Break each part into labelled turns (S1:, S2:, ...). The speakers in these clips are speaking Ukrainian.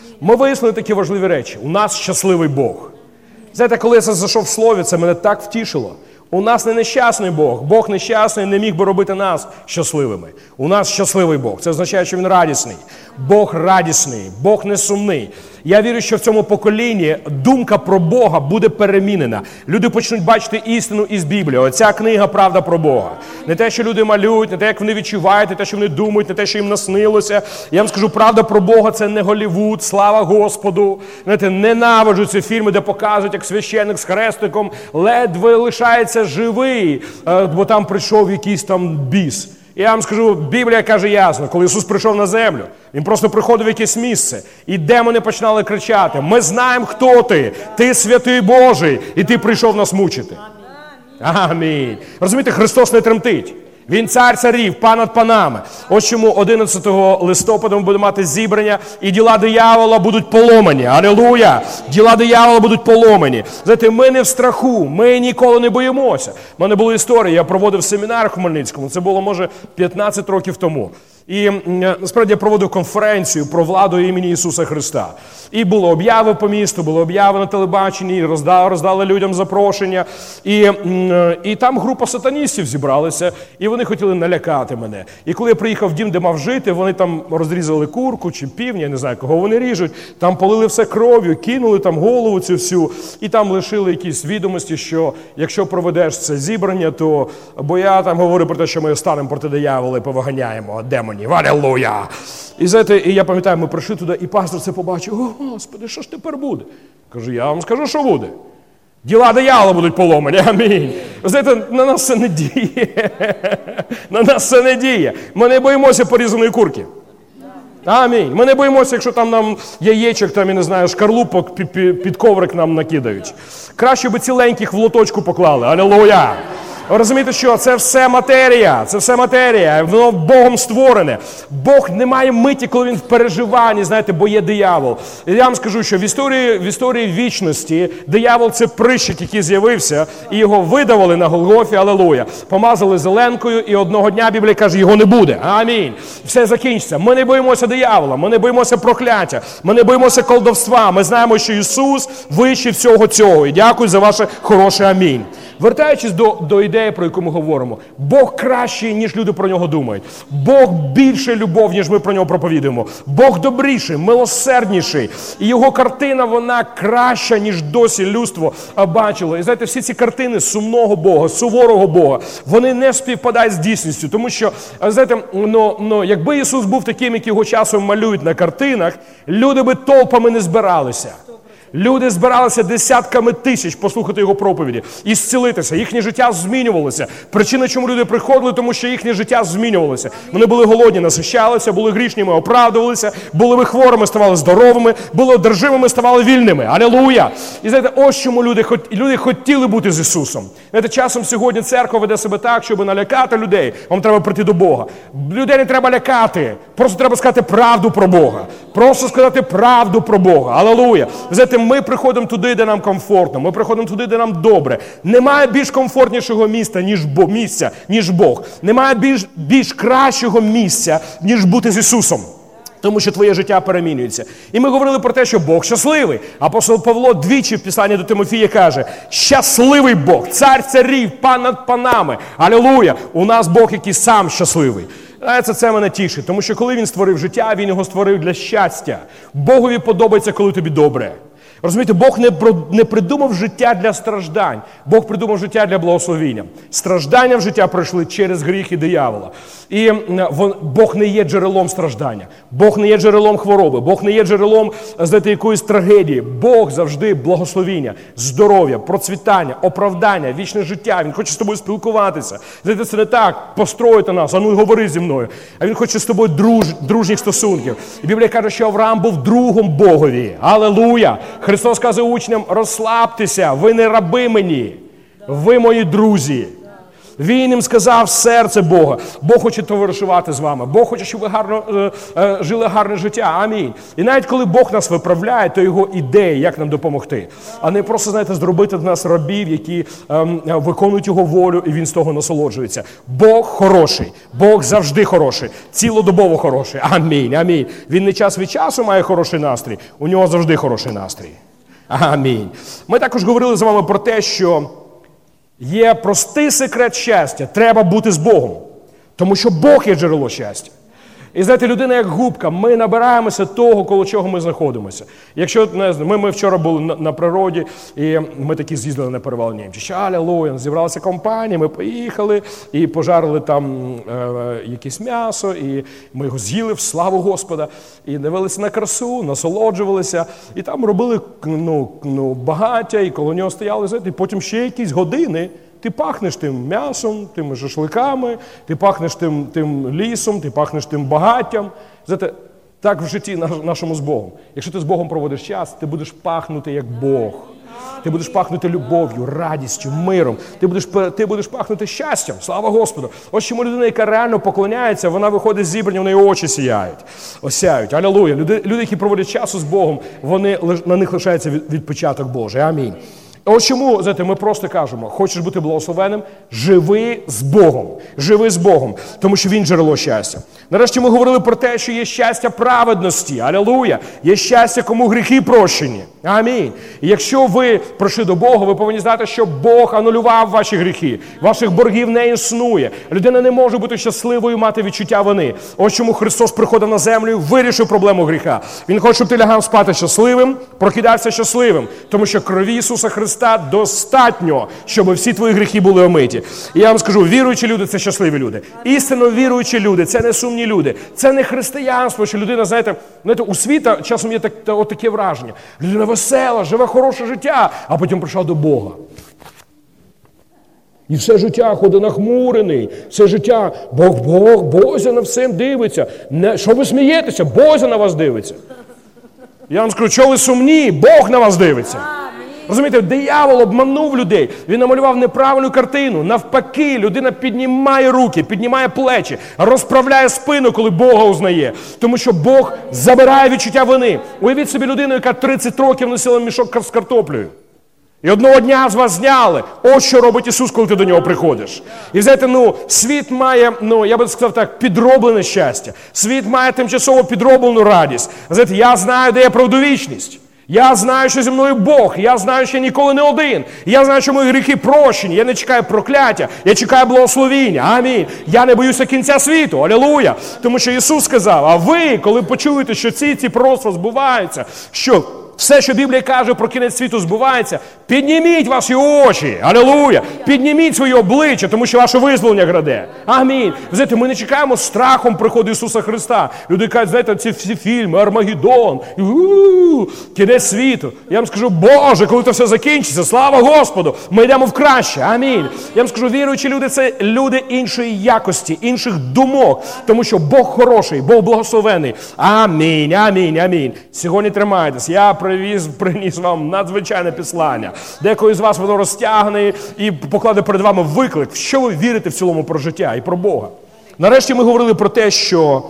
S1: Ми вияснили такі важливі речі. У нас щасливий Бог. Знаєте, коли я зайшов в Слові, це мене так втішило. У нас не нещасний Бог. Бог нещасний не міг би робити нас щасливими. У нас щасливий Бог. Це означає, що Він радісний. Бог радісний. Бог не сумний. Я вірю, що в цьому поколінні думка про Бога буде перемінена. Люди почнуть бачити істину із Біблії. Оця книга «Правда про Бога». Не те, що люди малюють, не те, як вони відчувають, не те, що вони думають, не те, що їм наснилося. Я вам скажу, правда про Бога – це не Голлівуд, слава Господу. Знаєте, ненавиджу ці фільми, де показують, як священник з хрестиком ледве лишається живий, бо там прийшов якийсь там біс. Я вам скажу, Біблія каже ясно, коли Ісус прийшов на землю, Він просто приходив в якесь місце, і демони починали кричати: «Ми знаємо, хто ти! Ти святий Божий, і ти прийшов нас мучити!» Амінь. Розумієте, Христос не тремтить. Він цар царів, пан над панами. Ось чому 11 листопада ми будемо мати зібрання, і діла диявола будуть поломані. Алілуя! Діла диявола будуть поломані. Знаєте, ми не в страху, ми ніколи не боїмося. У мене була історія, я проводив семінар в Хмельницькому, це було, може, 15 років тому. І насправді я проводив конференцію про владу імені Ісуса Христа. І були обяви по місту, були обяви на телебаченні, роздали людям запрошення. І там група сатаністів зібралася, і вони хотіли налякати мене. І коли я приїхав в дім, де мав жити, вони там розрізали курку чи півня, я не знаю, кого вони ріжуть, там полили все кров'ю, кинули там голову цю всю, і там лишили якісь відомості, що якщо проведеш це зібрання, то... Бо я там говорю про те, що ми станемо проти диявола і повиганяємо демонів. Алілуя! І знаєте, і я пам'ятаю, ми прийшли туди, і пастор це побачив: «О, Господи, що ж тепер буде?» Кажу, я вам скажу, що буде. Діла диявола будуть поломані, амінь. Ви знаєте, на нас це не діє. На нас це не діє. Ми не боїмося порізаної курки. Амінь. Ми не боїмося, якщо там нам яєчок, там, я не знаю, шкарлупок під коврик нам накидають. Краще би ціленьких в лоточку поклали. Алілуя! Ви розумієте, що це все матерія, воно Богом створене. Бог не має миті, коли Він в переживанні, знаєте, бо є диявол. І я вам скажу, що в історії вічності диявол – це прищик, який з'явився, і його видавали на Голгофі, алілуя. Помазали зеленкою, і одного дня, Біблія каже, його не буде. Амінь. Все закінчиться. Ми не боїмося диявола, ми не боїмося прокляття, ми не боїмося колдовства. Ми знаємо, що Ісус вище всього цього. І дякую за ваше хороше амінь. Вертаючись до ідеї, про яку ми говоримо, Бог кращий, ніж люди про нього думають. Бог більше любов, ніж ми про нього проповідуємо. Бог добріший, милосердніший. І його картина, вона краща, ніж досі людство бачило. І знаєте, всі ці картини сумного Бога, суворого Бога, вони не співпадають з дійсністю. Тому що, знаєте, якби Ісус був таким, як його часом малюють на картинах, люди би толпами не збиралися. Люди збиралися десятками тисяч послухати його проповіді і зцілитися. Їхнє життя змінювалося. Причина, чому люди приходили, тому що їхнє життя змінювалося. Вони були голодні, насищалися, були грішними, оправдувалися, були хворими, ставали здоровими, були одержимими, ставали вільними. Алілуя! І знаєте, ось чому люди хотіли бути з Ісусом. Знаєте, часом сьогодні церква веде себе так, щоб налякати людей. Вам треба прийти до Бога. Людей не треба лякати. Просто треба сказати правду про Бога. Просто сказати правду про Бога. Алілуя! Знаєте, ми приходимо туди, де нам комфортно. Ми приходимо туди, де нам добре. Немає більш комфортнішого місця, ніж Бог. Немає більш кращого місця, ніж бути з Ісусом. Тому що твоє життя перемінюється. І ми говорили про те, що Бог щасливий. Апостол Павло двічі в Писанні до Тимофія каже: щасливий Бог, цар царів, пан над панами. Алілуя! У нас Бог, який сам щасливий. Це мене тішить, тому що коли Він створив життя, Він його створив для щастя. Богові подобається, коли тобі добре. Розумієте, Бог не придумав життя для страждань. Бог придумав життя для благословіння. Страждання в життя пройшли через гріх і диявола. І Бог не є джерелом страждання. Бог не є джерелом хвороби. Бог не є джерелом, знаєте, якоїсь трагедії. Бог завжди благословіння, здоров'я, процвітання, оправдання, вічне життя. Він хоче з тобою спілкуватися. Знаєте, це не так построїти нас, а ну говори зі мною. А Він хоче з тобою дружніх стосунків. І Біблія каже, що Авраам був другом Богові. Алілуя! Христос каже учням: розслабтеся, ви не раби мені, ви мої друзі. Він їм сказав серце Бога. Бог хоче товаришувати з вами. Бог хоче, щоб ви жили гарне життя. Амінь. І навіть коли Бог нас виправляє, то його ідея, як нам допомогти. А не просто, знаєте, зробити з нас рабів, які виконують його волю, і він з того насолоджується. Бог хороший. Бог завжди хороший. Цілодобово хороший. Амінь. Амінь. Він не час від часу має хороший настрій. У нього завжди хороший настрій. Амінь. Ми також говорили з вами про те, що є простий секрет щастя. Треба бути з Богом. Тому що Бог є джерело щастя. І знаєте, людина як губка, ми набираємося того, коло чого ми знаходимося. Якщо, не знаю, ми вчора були на природі, і ми такі з'їздили на перевал Німчича, алілуя, зібралася компанія, ми поїхали, і пожарили там якесь м'ясо, і ми його з'їли в славу Господа, і дивилися на красу, насолоджувалися, і там робили багаття, і коло нього стояли, знаєте, і потім ще якісь години, ти пахнеш тим м'ясом, тими шашликами, ти пахнеш тим лісом, ти пахнеш тим багаттям. Знаєте, так в житті нашому з Богом. Якщо ти з Богом проводиш час, ти будеш пахнути як Бог. Ти будеш пахнути любов'ю, радістю, миром. Ти будеш пахнути щастям. Слава Господу. Ось чому людина, яка реально поклоняється, вона виходить з зібрання, в неї очі сяють. Осяють. Алілуя. Люди, які проводять час з Богом, на них лишається відпочаток Божий. Амінь. Ось чому, знаєте, ми просто кажемо, хочеш бути благословенним, живи з Богом. Живи з Богом, тому що Він джерело щастя. Нарешті ми говорили про те, що є щастя праведності. Алілуя! Є щастя, кому гріхи прощені. Амінь. І якщо ви прийшли до Бога, ви повинні знати, що Бог анулював ваші гріхи. Ваших боргів не існує. Людина не може бути щасливою, мати відчуття вини. Ось чому Христос приходив на землю і вирішив проблему гріха. Він хоче, щоб ти лягав спати щасливим, прокидався щасливим. Тому що крові Ісуса Христа достатньо, щоб всі твої гріхи були омиті. І я вам скажу, віруючі люди – це щасливі люди. Істинно віруючі люди – це не сумні люди. Це не християнство, що людина, знаєте, у світа часом є таке враження. Людина весела, живе хороше життя, а потім прийшла до Бога. І все життя ходить нахмурений, все життя, Бозя на всім дивиться. Що ви смієтеся? Бозя на вас дивиться. Я вам скажу, що ви сумні, Бог на вас дивиться. Розумієте, диявол обманув людей, він намалював неправильну картину. Навпаки, людина піднімає руки, піднімає плечі, розправляє спину, коли Бога узнає. Тому що Бог забирає відчуття вини. Уявіть собі людину, яка 30 років носила мішок з картоплею. І одного дня з вас зняли. Ось що робить Ісус, коли ти до нього приходиш. І знаєте, світ має, я би сказав так, підроблене щастя. Світ має тимчасово підроблену радість. Знаєте, я знаю, де є правдовічність. Я знаю, що зі мною Бог. Я знаю, що я ніколи не один. Я знаю, що мої гріхи прощені. Я не чекаю прокляття. Я чекаю благословіння. Амінь. Я не боюся кінця світу. Алілуя. Тому що Ісус сказав, а ви, коли почуєте, що ці пророцтва збуваються, що все, що Біблія каже про кінець світу, збувається, підніміть ваші очі. Алілуя. Підніміть своє обличчя, тому що ваше визволення граде. Амінь. Знаєте, ми не чекаємо страхом приходу Ісуса Христа. Люди кажуть, знаєте, ці всі фільми, Армагеддон, кінець світу. Я вам скажу, Боже, коли це все закінчиться, слава Господу, ми йдемо в краще. Амінь. Я вам скажу, віруючі люди – це люди іншої якості, інших думок, тому що Бог хороший, Бог благословений. Амінь, амінь, амінь. Сьогодні тримайтесь. Я приніс вам надзвичайне післання. Декого з вас воно розтягне і покладе перед вами виклик. В що ви вірите в цілому про життя і про Бога? Нарешті ми говорили про те, що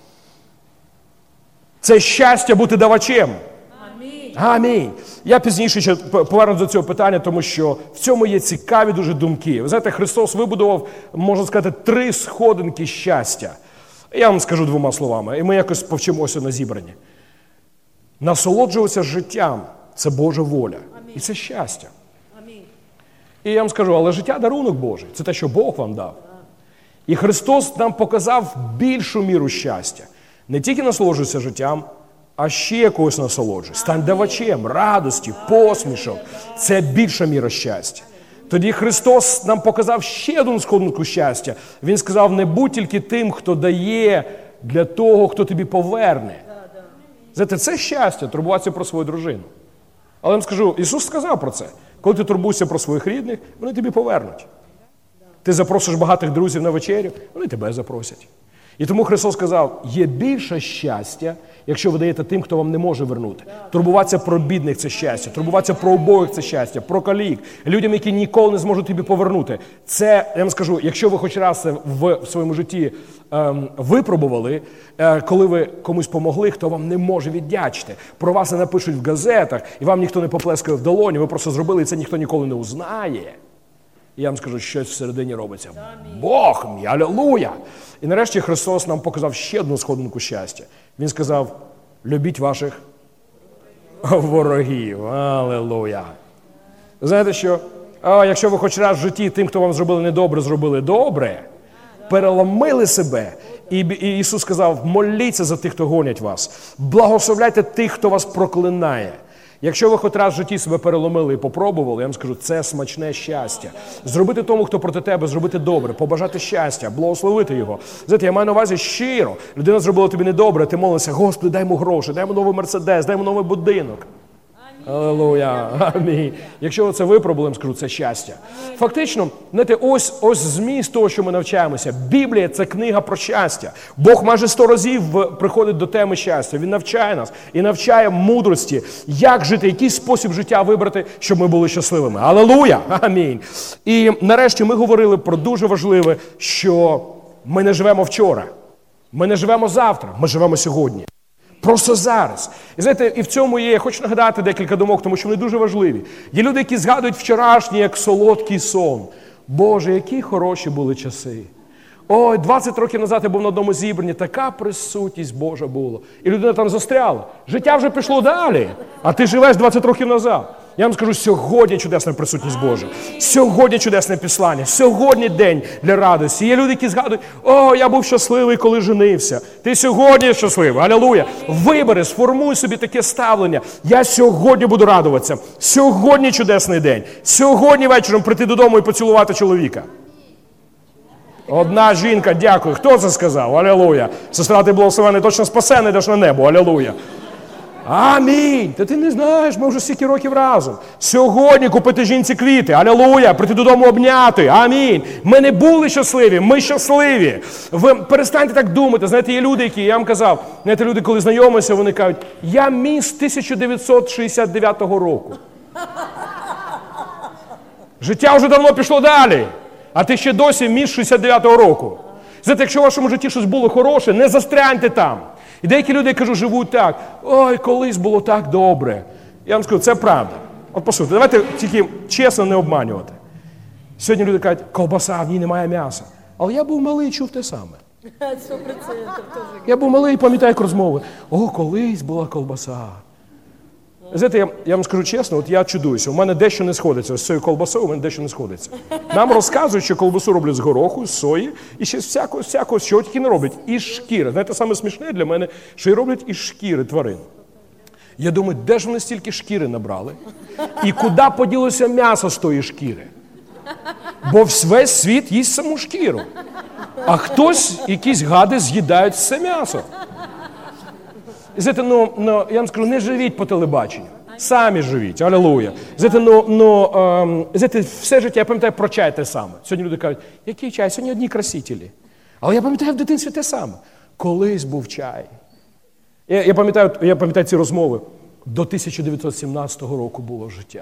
S1: це щастя бути давачем. Амінь. Амінь. Я пізніше ще повернусь до цього питання, тому що в цьому є цікаві дуже думки. Ви знаєте, Христос вибудував, можна сказати, 3 сходинки щастя. Я вам скажу 2 словами, і ми якось повчимося на зібранні. Насолоджуватися життям – це Божа воля. Амінь. І це щастя. Амінь. І я вам скажу, але життя – дарунок Божий. Це те, що Бог вам дав. І Христос нам показав більшу міру щастя. Не тільки насолоджуйся життям, а ще якогось насолоджуй. Стань давачем радості, посмішок. Це більша міра щастя. Тоді Христос нам показав ще одну сходинку щастя. Він сказав, не будь тільки тим, хто дає для того, хто тобі поверне. Знаєте, це щастя, турбуватися про свою дружину. Але я вам скажу, Ісус сказав про це. Коли ти турбуєшся про своїх рідних, вони тобі повернуть. Ти запросиш багатих друзів на вечерю, вони тебе запросять. І тому Христос сказав, є більше щастя, якщо ви даєте тим, хто вам не може вернути. Турбуватися про бідних – це щастя, турбуватися про убогих – це щастя, про калік, людям, які ніколи не зможуть тобі повернути. Це, я вам скажу, якщо ви хоч раз це в своєму житті випробували, коли ви комусь помогли, хто вам не може віддячити. Про вас не напишуть в газетах, і вам ніхто не поплескає в долоні, ви просто зробили, і це ніхто ніколи не узнає. І я вам скажу, щось всередині робиться. Бог мій, алілуя! І нарешті Христос нам показав ще одну сходинку щастя. Він сказав, любіть ваших ворогів. Алілуя! Знаєте що? Якщо ви хоч раз в житті тим, хто вам зробили недобре, зробили добре, переломили себе. І Ісус сказав, моліться за тих, хто гонять вас. Благословляйте тих, хто вас проклинає. Якщо ви хоч раз в житті себе переломили і попробували, я вам скажу, це смачне щастя. Зробити тому, хто проти тебе, зробити добре, побажати щастя, благословити його. Знаєте, я маю на увазі щиро. Людина зробила тобі недобре, ти молишся, Господи, дай йому гроші, дай йому новий Мерседес, дай йому новий будинок. Алілуя, амінь. Якщо ви це випробували, я скажу, це щастя. Фактично, знаєте, ось зміст того, що ми навчаємося. Біблія – це книга про щастя. Бог майже 100 разів приходить до теми щастя. Він навчає нас і навчає мудрості, як жити, який спосіб життя вибрати, щоб ми були щасливими. Алілуя, амінь. І нарешті ми говорили про дуже важливе, що ми не живемо вчора, ми не живемо завтра, ми живемо сьогодні. Просто зараз. І знаєте, і в цьому є, я хочу нагадати декілька думок, тому що вони дуже важливі. Є люди, які згадують вчорашній, як солодкий сон. Боже, які хороші були часи. Ой, 20 років назад я був на одному зібранні, така присутність Божа була. І людина там застряла. Життя вже пішло далі, а ти живеш 20 років назад. Я вам скажу, сьогодні чудесна присутність Божа. Сьогодні чудесне післання. Сьогодні день для радості. Є люди, які згадують, о, я був щасливий, коли женився. Ти сьогодні щасливий. Алілуя. Вибери, сформуй собі таке ставлення. Я сьогодні буду радуватися. Сьогодні чудесний день. Сьогодні вечором прийти додому і поцілувати чоловіка. Одна жінка, дякую. Хто це сказав? Алілуя. Сестра, ти благословений, точно спасений, йдеш на небо. Алілуя. Амінь. Та ти не знаєш, ми вже стільки років разом. Сьогодні купити жінці квіти. Алілуя. Прийти додому обняти. Амінь. Ми не були щасливі, ми щасливі. Ви перестаньте так думати. Знаєте, є люди, які, я вам казав, знаєте, люди, коли знайомилися, вони кажуть, я міс 1969 року. Життя вже давно пішло далі. А ти ще досі міс 69-го року. Знаєте, якщо в вашому житті щось було хороше, не застряньте там. І деякі люди, я кажу, живуть так. Ой, колись було так добре. Я вам скажу, це правда. От послухайте, давайте тільки чесно не обманювати. Сьогодні люди кажуть, ковбаса, в ній немає м'яса. Але я був малий і чув те саме.
S2: 100%
S1: Я був малий і пам'ятаю як розмови. О, колись була ковбаса. Знаєте, я вам скажу чесно, от я чудуюся, у мене дещо не сходиться. Ось з цією колбасою у мене дещо не сходиться. Нам розказують, що колбасу роблять з гороху, з сої, і ще всякого, що тільки не роблять. Із шкіри. Знаєте, саме смішне для мене, що і роблять із шкіри тварин. Я думаю, де ж вони стільки шкіри набрали? І куди поділося м'ясо з тої шкіри? Бо весь світ їсть саму шкіру. А хтось, якісь гади, з'їдають все м'ясо. І знаєте, я вам скажу, не живіть по телебаченню. Самі живіть, алілуя. Знаєте, все життя, я пам'ятаю, про чай те саме. Сьогодні люди кажуть, який чай? Сьогодні одні красителі. Але я пам'ятаю в дитинстві те саме. Колись був чай. Я пам'ятаю ці розмови. До 1917 року було життя.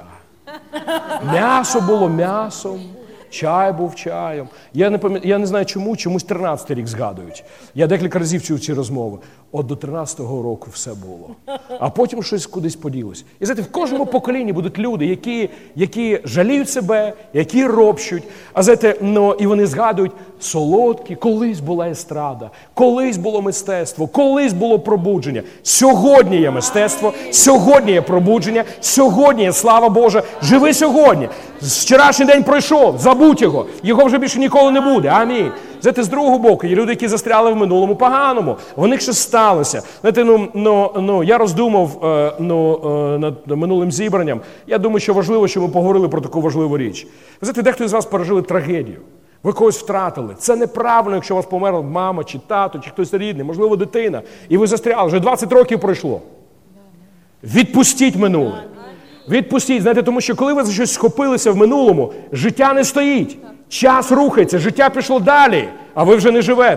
S1: М'ясо було м'ясом. Чай був чаєм. Я не знаю чомусь 13-й рік згадують. Я декілька разів чув ці розмови. От до 13-го року все було. А потім щось кудись поділося. І знаєте, в кожному поколінні будуть люди, які жаліють себе, які ропщуть. А знаєте, і вони згадують солодкі, колись була естрада, колись було мистецтво, колись було пробудження. Сьогодні є мистецтво, сьогодні є пробудження, сьогодні є слава Божа. Живи сьогодні. Вчорашній день пройшов, забудь його вже більше ніколи не буде. Амінь. Знаєте, з другого боку, є люди, які застряли в минулому поганому. В них щось сталося. Знаєте, я роздумав над минулим зібранням. Я думаю, що важливо, що ми поговорили про таку важливу річ. Ви знаєте, дехто з вас пережили трагедію. Ви когось втратили. Це неправильно, якщо у вас померла мама, чи тато, чи хтось рідний, можливо, дитина. І ви застряли. Вже 20 років пройшло. Відпустіть минуле. Відпустіть. Знаєте, тому що коли ви за щось схопилися в минулому, життя не стоїть. Час рухається, життя пішло далі, а ви вже не живете.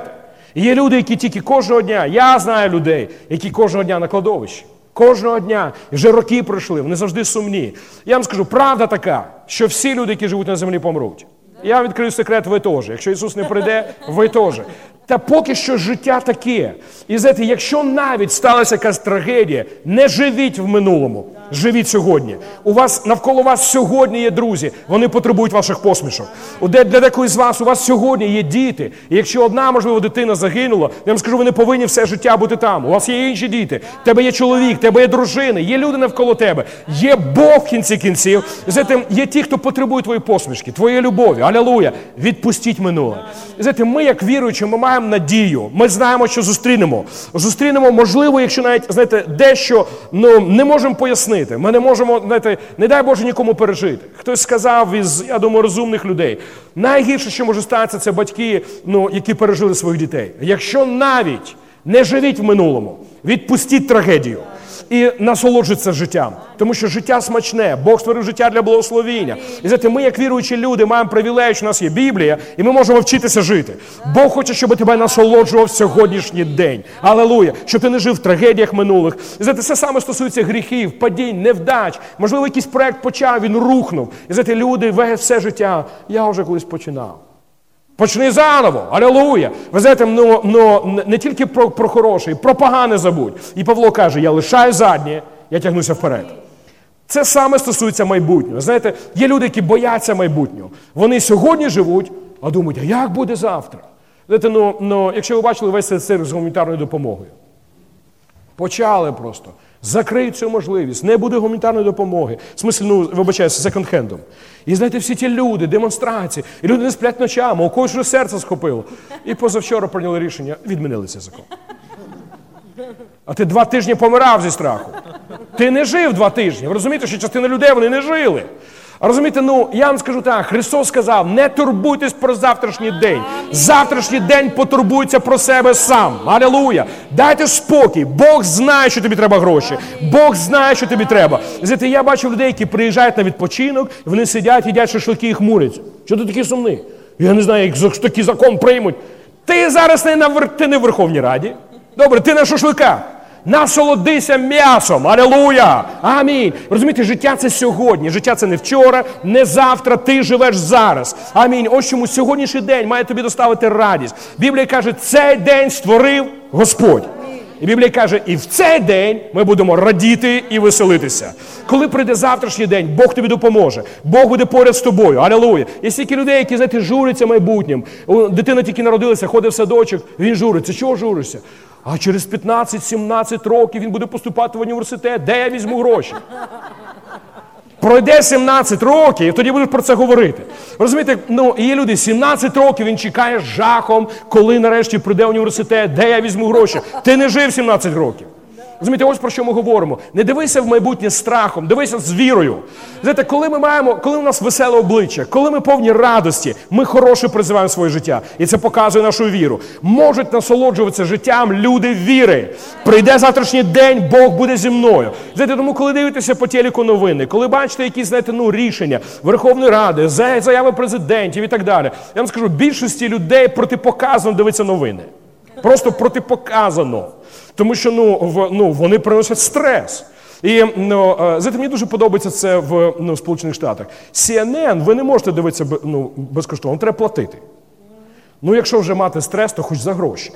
S1: І є люди, які тільки кожного дня, я знаю людей, які кожного дня на кладовищі. Кожного дня. І вже роки пройшли, вони завжди сумні. Я вам скажу, правда така, що всі люди, які живуть на землі, помруть. Я відкрию секрет, ви теж. Якщо Ісус не прийде, ви теж. Та поки що життя таке. І знаєте, якщо навіть сталася якась трагедія, не живіть в минулому, живіть сьогодні. Навколо вас сьогодні є друзі, вони потребують ваших посмішок. Для декої з вас, у вас сьогодні є діти. І якщо одна, можливо, дитина загинула, я вам скажу, ви не повинні все життя бути там. У вас є інші діти, в тебе є чоловік, в тебе є дружина, є люди навколо тебе, є Бог в кінці кінців. Знаєте, є ті, хто потребує твої посмішки, твоєї любові. Алілуя! Відпустіть минуле. Знаєте, ми, як віруючі, ми маємо надію. Ми знаємо, що зустрінемо. Зустрінемо, можливо, якщо навіть, знаєте, дещо не можемо пояснити. Ми не можемо, знаєте, не дай Боже нікому пережити. Хтось сказав із, я думаю, розумних людей, найгірше, що може статися, це батьки, які пережили своїх дітей. Якщо навіть не живіть в минулому, відпустіть трагедію і насолоджуйтеся життям. Тому що життя смачне, Бог створив життя для благословіння. І знаєте, ми, як віруючі люди, маємо привілей, що у нас є Біблія, і ми можемо вчитися жити. Бог хоче, щоб тебе насолоджував сьогоднішній день. Алілуя! Щоб ти не жив в трагедіях минулих. І знаєте, це саме стосується гріхів, падінь, невдач. Можливо, якийсь проект почав, він рухнув. І знаєте, люди все життя, я вже колись починав. Почни заново, алілуя. Ви знаєте, не тільки про хороше, про погане забудь. І Павло каже, я лишаю заднє, я тягнуся вперед. Це саме стосується майбутнього. Знаєте, є люди, які бояться майбутнього. Вони сьогодні живуть, а думають, а як буде завтра? Знаєте, якщо ви бачили весь цей цирк з гуманітарною допомогою. Почали просто. Закриють цю можливість, не буде гуманітарної допомоги. В смислі, вибачаюся, секонд-хендом. І знаєте, всі ті люди, демонстрації, і люди не сплять ночами, у когось вже серце схопило. І позавчора прийняли рішення, відмінили цей закон. А ти 2 тижні помирав зі страху. Ти не жив 2 тижні. Ви розумієте, що частина людей, вони не жили. А розумієте, я вам скажу так, Христос сказав, не турбуйтесь про завтрашній день. Завтрашній день потурбується про себе сам. Алілуя! Дайте спокій. Бог знає, що тобі треба гроші. Бог знає, що тобі треба. Знаєте, я бачу людей, які приїжджають на відпочинок, вони сидять, їдять шашлики і хмуряться. Що ти такий сумний? Я не знаю, як такий закон приймуть. Ти зараз ти не в Верховній Раді. Добре, ти на шашликах. Насолодися м'ясом. Алілуя! Амінь. Розумієте, життя це сьогодні. Життя це не вчора, не завтра. Ти живеш зараз. Амінь. Ось чому сьогоднішній день має тобі доставити радість. Біблія каже, цей день створив Господь. І Біблія каже, і в цей день ми будемо радіти і веселитися. Коли прийде завтрашній день, Бог тобі допоможе. Бог буде поряд з тобою. Алілуя. Є стільки людей, які, знаєте, журяться майбутнім. Дитина тільки народилася, ходить в садочок, він журиться. Чого журишся? А через 15-17 років він буде поступати в університет. Де я візьму гроші? Пройде 17 років, і тоді будеш про це говорити. Розумієте, є люди, 17 років він чекає з жахом, коли нарешті прийде в університет, де я візьму гроші. Ти не жив 17 років. Розумієте, ось про що ми говоримо. Не дивися в майбутнє страхом, дивися з вірою. Знаєте, коли у нас веселе обличчя, коли ми повні радості, ми хороше призиваємо своє життя. І це показує нашу віру. Можуть насолоджуватися життям люди віри. Прийде завтрашній день, Бог буде зі мною. Знаєте, тому коли дивитеся по телеку новини, коли бачите якісь, знаєте, рішення Верховної Ради, заяви президентів і так далі, я вам скажу, більшості людей протипоказано дивиться новини. Просто протипоказано. Тому що вони приносять стрес. І знаєте, мені дуже подобається це в Сполучених Штатах. CNN ви не можете дивитися безкоштовно, треба платити. Якщо вже мати стрес, то хоч за гроші.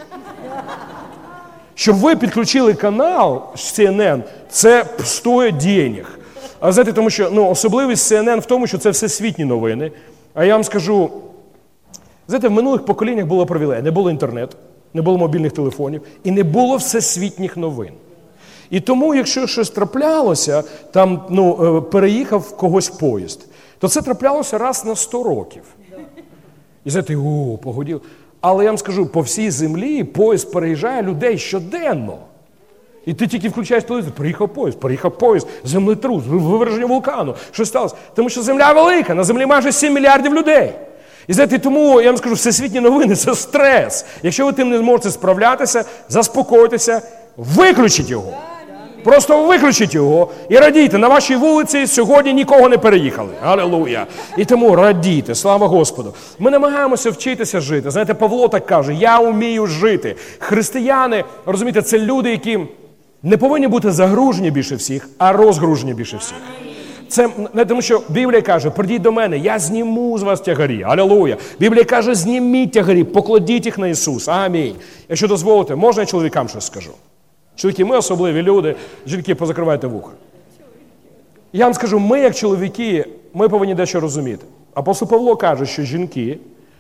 S1: Щоб ви підключили канал CNN, це стоїть денег. А знаєте, тому що особливість CNN в тому, що це всесвітні новини. А я вам скажу, знаєте, в минулих поколіннях було привілей, не було інтернету. Не було мобільних телефонів, і не було всесвітніх новин. І тому, якщо щось траплялося, там, переїхав когось поїзд, то це траплялося раз на 100 років. І знаєте, погодів. Але я вам скажу, по всій землі поїзд переїжджає людей щоденно. І ти тільки включаєш телевізор, приїхав поїзд, землетрус, виверження вулкану. Що сталося? Тому що земля велика, на землі майже 7 мільярдів людей. І знаєте, тому, я вам скажу, всесвітні новини – це стрес. Якщо ви тим не можете справлятися, заспокойтеся, виключіть його. Просто виключіть його і радійте. На вашій вулиці сьогодні нікого не переїхали. Алілуя. І тому радійте, слава Господу. Ми намагаємося вчитися жити. Знаєте, Павло так каже, я вмію жити. Християни, розумієте, це люди, які не повинні бути загружені більше всіх, а розгружені більше всіх. Це, тому що Біблія каже, прийдіть до мене, я зніму з вас тягарі. Алілуя. Біблія каже, зніміть тягарі, покладіть їх на Ісуса. Амінь. Якщо дозволите, можна я чоловікам щось скажу? Чоловіки, ми особливі люди, жінки, позакривайте вуха. Я вам скажу, ми як чоловіки, ми повинні дещо розуміти. Апостол Павло каже, що жінки,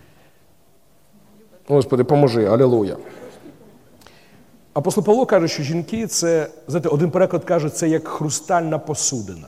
S1: Господи, поможи, алілуя. Апостол Павло каже, що жінки це, знаєте, один переклад каже, це як хрустальна посудина.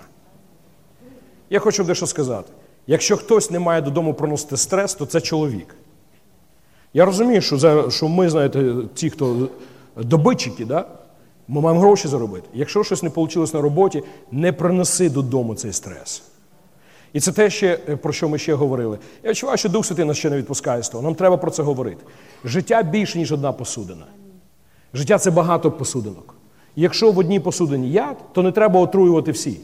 S1: Я хочу дещо сказати. Якщо хтось не має додому проносити стрес, то це чоловік. Я розумію, що ми, знаєте, ті, хто добитчики, да? Ми маємо гроші заробити. Якщо щось не вийшло на роботі, не приноси додому цей стрес. І це те, ще, про що ми ще говорили. Я відчуваю, що Дух Святий нас ще не відпускає з того. Нам треба про це говорити. Життя більше, ніж одна посудина. Життя – це багато посудинок. І якщо в одній посудині яд, то не треба отруювати всі.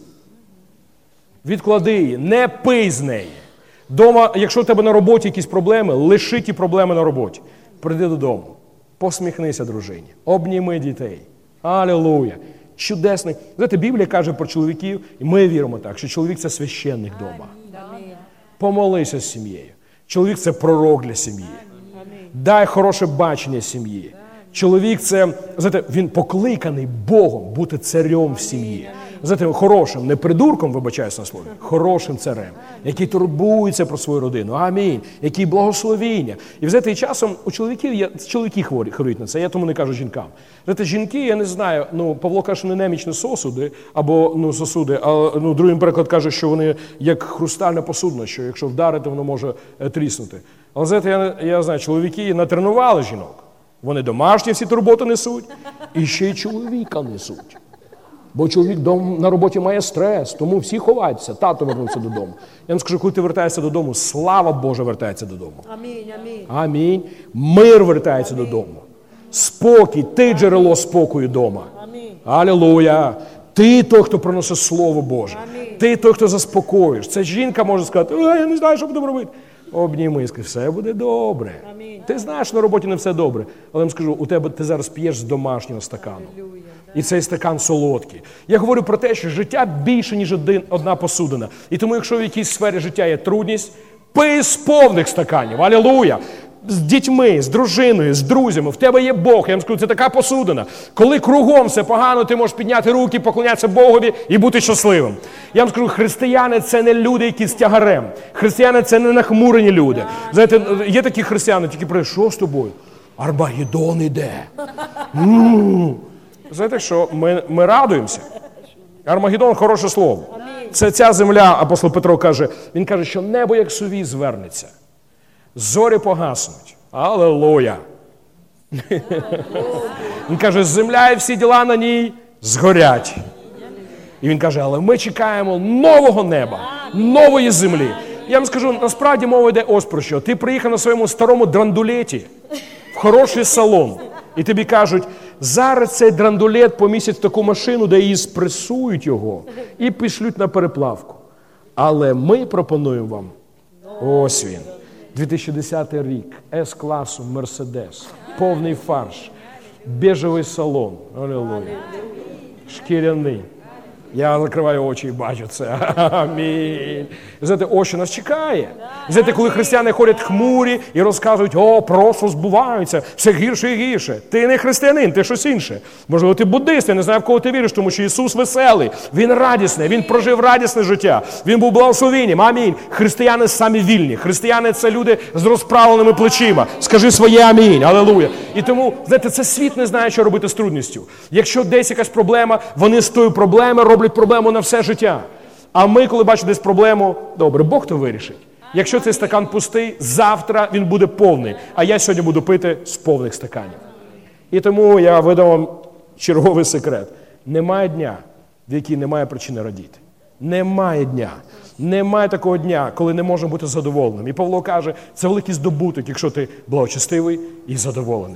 S1: Відклади її, не пий з неї. Дома, якщо у тебе на роботі якісь проблеми, лиши ті проблеми на роботі. Прийди додому, посміхнися дружині, обніми дітей. Алілуя! Чудесний. Знаєте, Біблія каже про чоловіків, і ми віримо так, що чоловік – це священник вдома. Помолися з сім'єю. Чоловік – це пророк для сім'ї. Дай хороше бачення сім'ї. Чоловік – це, знаєте, він покликаний Богом бути царем в сім'ї. Знаєте, хорошим, не придурком, вибачаюсь на слові, хорошим царем, який турбується про свою родину. Амінь. Який благословіння. І знаєте, і часом у чоловіків, чоловіки хворіють на це, я тому не кажу жінкам. Знаєте, жінки, я не знаю, Павло каже, що не немічні сосуди, або сосуди, а другий переклад каже, що вони як хрустальне посудно, що якщо вдарити, воно може тріснути. Але знаєте, я знаю, чоловіки натренували жінок. Вони домашні всі турботи несуть, і ще й чоловіка несуть. Бо чоловік на роботі має стрес, тому всі ховаються. Тато вернувся додому. Я вам скажу, коли ти вертаєшся додому, слава Божа вертається додому.
S2: Амінь, амінь.
S1: Амінь. Мир вертається додому. Спокій, ти джерело спокою вдома.
S2: Амінь.
S1: Алілуя. Ти той, хто приносить Слово Боже.
S2: Амінь.
S1: Ти той, хто заспокоїш. Це жінка може сказати, я не знаю, що будемо робити. Обніми, скажи, все буде добре.
S2: Амінь.
S1: Ти знаєш, на роботі не все добре. Але я вам скажу, у тебе ти зараз п'єш з домашнього стакану. І цей стакан солодкий. Я говорю про те, що життя більше, ніж одна посудина. І тому, якщо в якійсь сфері життя є трудність, пий з повних стаканів. Алілуя! З дітьми, з дружиною, з друзями. В тебе є Бог. Я вам скажу, це така посудина. Коли кругом все погано, ти можеш підняти руки, поклонятися Богові і бути щасливим. Я вам скажу, християни – це не люди, які з тягарем. Християни – це не нахмурені люди. Знаєте, є такі християни, тільки про що з тобою? Армагеддон іде. Знаєте що, ми радуємося. Армагеддон – хороше слово. Це ця земля, апостол Петро каже, він каже, що небо як сувій звернеться. Зорі погаснуть. Алілуя. Він каже, земля і всі діла на ній згорять. І він каже, але ми чекаємо нового неба, нової землі. Я вам скажу, насправді мова йде ось про що. Ти приїхав на своєму старому драндулеті в хороший салон. І тобі кажуть, зараз цей драндулет помістять в таку машину, де її спресують його і пішлють на переплавку. Але ми пропонуємо вам, ось він, 2010 рік, С-класу, Мерседес, повний фарш, бежевий салон, алілуя, шкіряний. Я закриваю очі і бачу це. Амінь. І знаєте, ось що нас чекає. І знаєте, коли християни ходять хмурі і розказують, просто збуваються, все гірше і гірше. Ти не християнин, ти щось інше. Можливо, ти буддист, я не знаю, в кого ти віриш, тому що Ісус веселий, Він радісний, Він прожив радісне життя, Він був благословенням. Амінь. Християни самі вільні. Християни – це люди з розправленими плечима. Скажи своє амінь. Алілуя. І тому, знаєте, це світ не знає, що робити з трудністю. Якщо десь якась проблема, вони з тою проблемою роблять проблему на все життя. А ми, коли бачимо десь проблему, добре, Бог то вирішить. Якщо цей стакан пустий, завтра він буде повний. А я сьогодні буду пити з повних стаканів. І тому я видам вам черговий секрет. Немає дня, в який немає причини радіти. Немає дня. Немає такого дня, коли не можемо бути задоволеним. І Павло каже, це великий здобуток, якщо ти благочестивий і задоволений.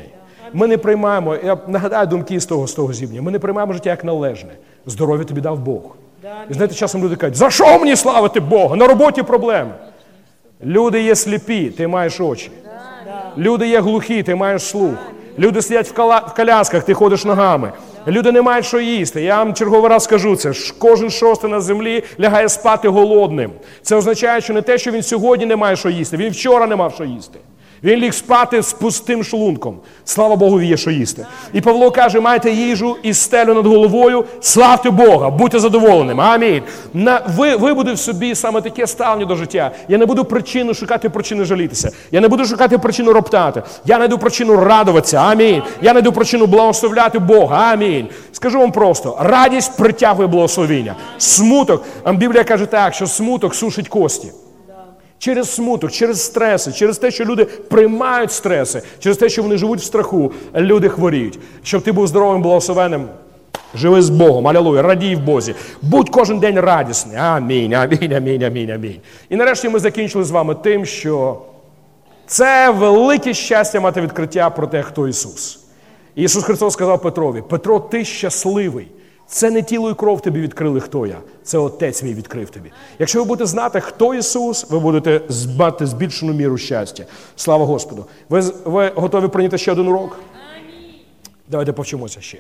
S1: Ми не приймаємо, я нагадаю думки з того зібрання, ми не приймаємо життя як належне. Здоров'я тобі дав Бог. І знаєте, часом люди кажуть, за що мені славити Бога? На роботі проблеми. Люди є сліпі, ти маєш очі. Люди є глухі, ти маєш слух. Люди сидять в колясках, ти ходиш ногами. Люди не мають що їсти. Я вам черговий раз скажу це. Кожен шостий на землі лягає спати голодним. Це означає, що не те, що він сьогодні не має що їсти. Він вчора не мав що їсти. Він ліг спати з пустим шлунком. Слава Богу, є що їсти. І Павло каже, майте їжу і стелю над головою, славте Бога, будьте задоволеними. Амінь. Вибуди в собі саме таке ставлення до життя. Я не буду шукати причини жалітися. Я не буду шукати причину роптати. Я знайду причину радуватися. Амінь. Я знайду причину благословляти Бога. Амінь. Скажу вам просто, радість притягує благословіння. Смуток, Біблія каже так, що смуток сушить кості. Через смуток, через стреси, через те, що люди приймають стреси, через те, що вони живуть в страху, люди хворіють. Щоб ти був здоровим, благословенним, живи з Богом, алілуя, радій в Бозі. Будь кожен день радісний. Амінь, амінь, амінь, амінь, амінь. І нарешті ми закінчили з вами тим, що це велике щастя мати відкриття про те, хто Ісус. І Ісус Христос сказав Петрові, Петро, ти щасливий. Це не тіло і кров тобі відкрили, хто я. Це Отець мій відкрив тобі. Якщо ви будете знати, хто Ісус, ви будете мати збільшену міру щастя. Слава Господу. Ви готові прийняти ще один урок? Давайте повчимося ще.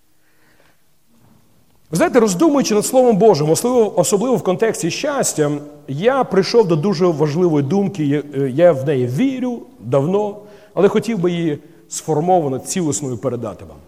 S1: Ви знаєте, роздумуючи над Словом Божим, особливо в контексті щастя, я прийшов до дуже важливої думки, я в неї вірю давно, але хотів би її сформовано, цілісною передати вам.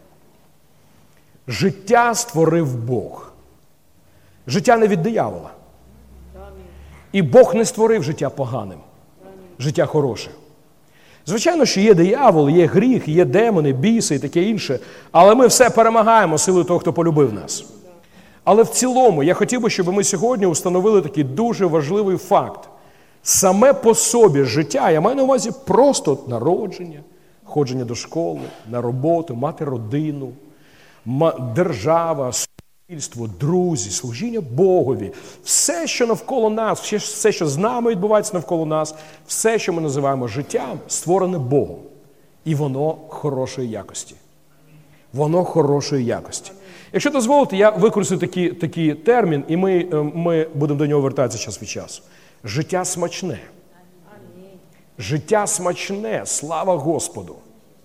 S1: Життя створив Бог. Життя не від диявола. І Бог не створив життя поганим. Життя хороше. Звичайно, що є диявол, є гріх, є демони, біси і таке інше, але ми все перемагаємо силою того, хто полюбив нас. Але в цілому я хотів би, щоб ми сьогодні установили такий дуже важливий факт. Саме по собі життя, я маю на увазі просто народження, ходження до школи, на роботу, мати родину, держава, суспільство, друзі, служіння Богові, все, що навколо нас, все, що з нами відбувається навколо нас, все, що ми називаємо життям, створене Богом. І воно хорошої якості. Воно хорошої якості. Якщо дозволите, я використаю такий термін, і ми будемо до нього вертатися час від часу. Життя смачне. Життя смачне. Слава Господу.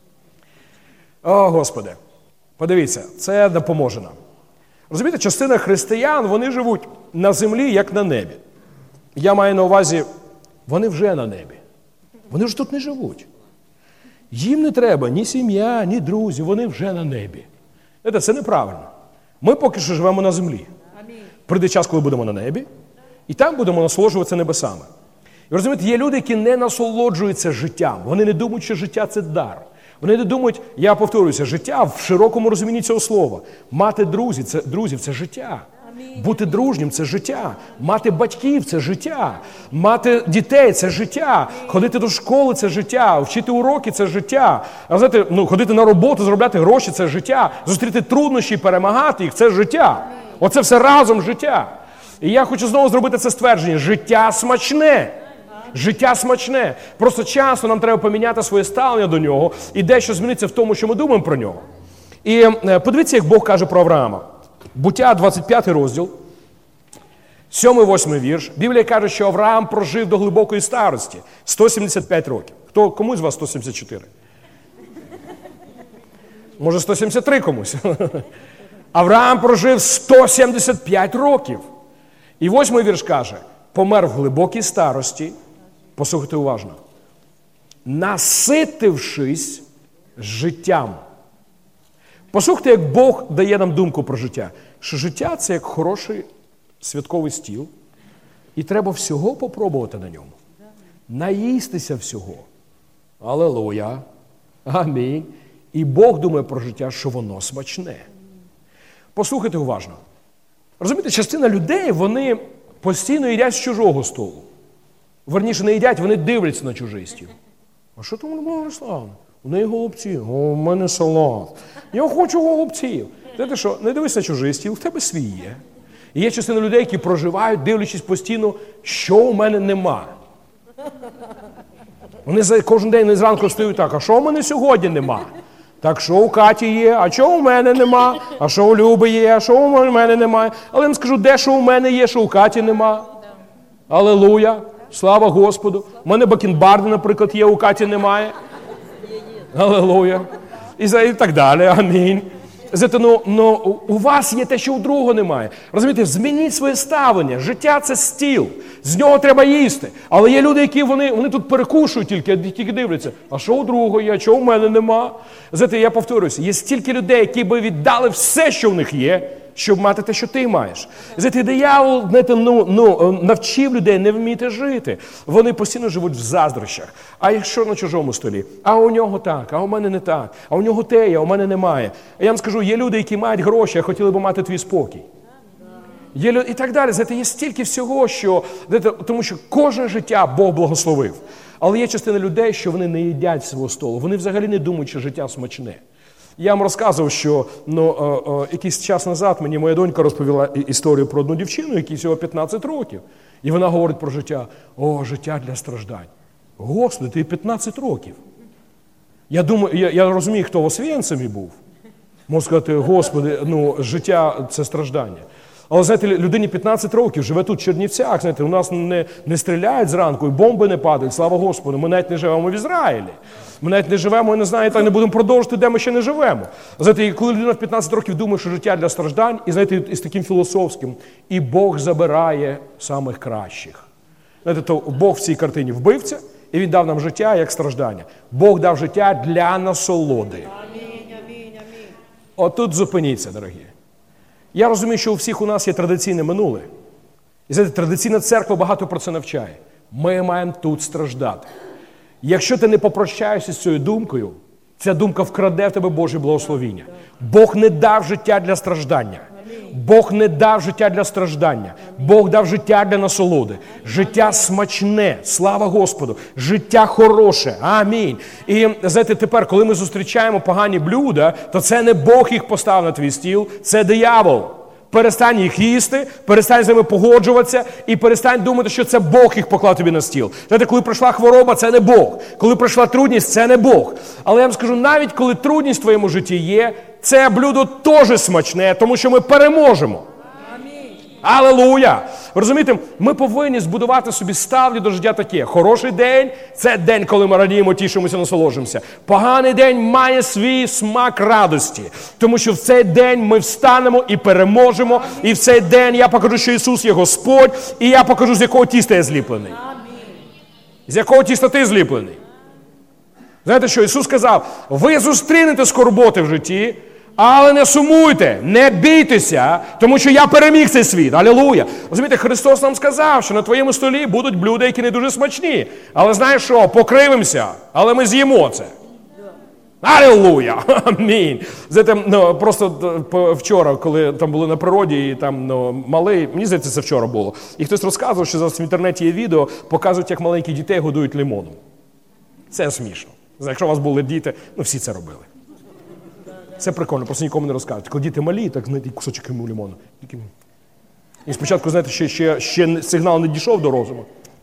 S1: О, Господи. Подивіться, це допоможе нам. Розумієте, частина християн, вони живуть на землі, як на небі. Я маю на увазі, вони вже на небі. Вони ж тут не живуть. Їм не треба ні сім'я, ні друзі, вони вже на небі. Це неправильно. Ми поки що живемо на землі. Прийде час, коли будемо на небі, і там будемо насолоджуватися небесами. І розумієте, є люди, які не насолоджуються життям. Вони не думають, що життя – це дар. Вони не думають, я повторююся, життя в широкому розумінні цього слова. Мати друзів – це життя. Бути дружнім – це життя. Мати батьків – це життя. Мати дітей – це життя. Ходити до школи – це життя. Вчити уроки – це життя. А знаєте, ходити на роботу, заробляти гроші – це життя. Зустріти труднощі, перемагати їх – це життя. Оце все разом життя. І я хочу знову зробити це ствердження. Життя смачне. Життя смачне. Просто часу нам треба поміняти своє ставлення до нього і дещо зміниться в тому, що ми думаємо про нього. І подивіться, як Бог каже про Авраама. Буття, 25 розділ, 7-8 вірш. Біблія каже, що Авраам прожив до глибокої старості. 175 років. Кому з вас 174? Може 173 комусь? Авраам прожив 175 років. І 8 вірш каже, помер в глибокій старості, послухайте уважно, наситившись життям. Послухайте, як Бог дає нам думку про життя. Що життя – це як хороший святковий стіл, і треба всього попробувати на ньому. Наїстися всього. Алілуя. Амінь. І Бог думає про життя, що воно смачне. Послухайте уважно. Розумієте, частина людей, вони постійно їдять з чужого столу. Верніше, не їдять, вони дивляться на чужий стіл. А що там у Руслана? У неї голубці. О, у мене салат. Я хочу голубців. Знаєте що, не дивись на чужий стіл, в тебе свій є. І є частина людей, які проживають, дивлячись постійно, що у мене нема. Вони кожен день зранку встають так, а що у мене сьогодні нема? Так що у Каті є, а чого у мене нема? А що у Люби є, а що у мене немає? Але я вам скажу, де що у мене є, що у Каті нема. Алілуя! Слава Господу! У мене бакенбарди, наприклад, є, у Каті немає. Алілуя! І так далі. Амінь. У вас є те, що у другого немає. Розумієте, змініть своє ставлення. Життя – це стіл. З нього треба їсти. Але є люди, які вони тут перекушують тільки дивляться. А що у другого є, а чого у мене нема? Знаєте, я повторююся, є стільки людей, які би віддали все, що в них є, щоб мати те, що ти маєш. Знаєте, диявол, навчив людей не вміти жити. Вони постійно живуть в заздрощах. А якщо на чужому столі? А у нього так, а у мене не так. А у нього те, а у мене немає. А я вам скажу, є люди, які мають гроші, а хотіли б мати твій спокій. Є люди, і так далі. Знаєте, є стільки всього, що... Знаєте, тому що кожне життя Бог благословив. Але є частина людей, що вони не їдять свого столу. Вони взагалі не думають, що життя смачне. Я вам розказував, що якийсь час назад мені моя донька розповіла історію про одну дівчину, якій всього 15 років. І вона говорить про життя. О, життя для страждань. Господи, ти 15 років. Я розумію, хто в Освєнцимі був. Можу сказати, Господи, життя – це страждання. Але, знаєте, людині 15 років, живе тут в Чернівцях, знаєте, у нас не стріляють зранку, і бомби не падають, слава Господу, ми навіть не живемо в Ізраїлі. Ми навіть не живемо, і не знаю, так не будемо продовжувати, де ми ще не живемо. Знаєте, коли людина в 15 років думає, що життя для страждань, і, знаєте, із таким філософським, і Бог забирає самих кращих. Знаєте, то Бог в цій картині вбивця, і Він дав нам життя як страждання. Бог дав життя для насолоди. Отут зупиніться, дорогі. Я розумію, що у всіх у нас є традиційне минуле. І знаєте, традиційна церква багато про це навчає. Ми маємо тут страждати. Якщо ти не попрощаєшся з цією думкою, ця думка вкраде в тебе Боже благословіння. Бог не дав життя для страждання. Бог не дав життя для страждання. Бог дав життя для насолоди. Життя смачне, слава Господу. Життя хороше, амінь. І, знаєте, тепер, коли ми зустрічаємо погані блюда, то це не Бог їх поставив на твій стіл, це диявол. Перестань їх їсти, перестань з ними погоджуватися і перестань думати, що це Бог їх поклав тобі на стіл. Знаєте, коли прийшла хвороба, це не Бог. Коли прийшла трудність, це не Бог. Але я вам скажу, навіть коли трудність в твоєму житті є, це блюдо теж смачне, тому що ми переможемо. Алілуя! Ви розумієте, ми повинні збудувати собі ставлення до життя таке. Хороший день – це день, коли ми радіємо, тішимося, насолоджуємося. Поганий день має свій смак радості. Тому що в цей день ми встанемо і переможемо. І в цей день я покажу, що Ісус є Господь. І я покажу, з якого тіста я зліплений. З якого тіста ти зліплений. Знаєте що? Ісус сказав, ви зустрінете скорботи в житті, але не сумуйте, не бійтеся, тому що я переміг цей світ. Алілуя. Розумієте, Христос нам сказав, що на твоєму столі будуть блюда, які не дуже смачні. Але знаєш що, покривимося, але ми з'їмо це. Алілуя! Амінь. Знаєте, просто вчора, коли там були на природі, і там малий, мені здається, це вчора було, і хтось розказував, що зараз в інтернеті є відео, показують, як маленьких дітей годують лимоном. Це смішно. Якщо у вас були діти, всі це робили. Це прикольно, просто нікому не розкажуть. Коли діти малі, так, знаєте, кусочок йому лимону. І спочатку, знаєте, ще сигнал не дійшов до розуму.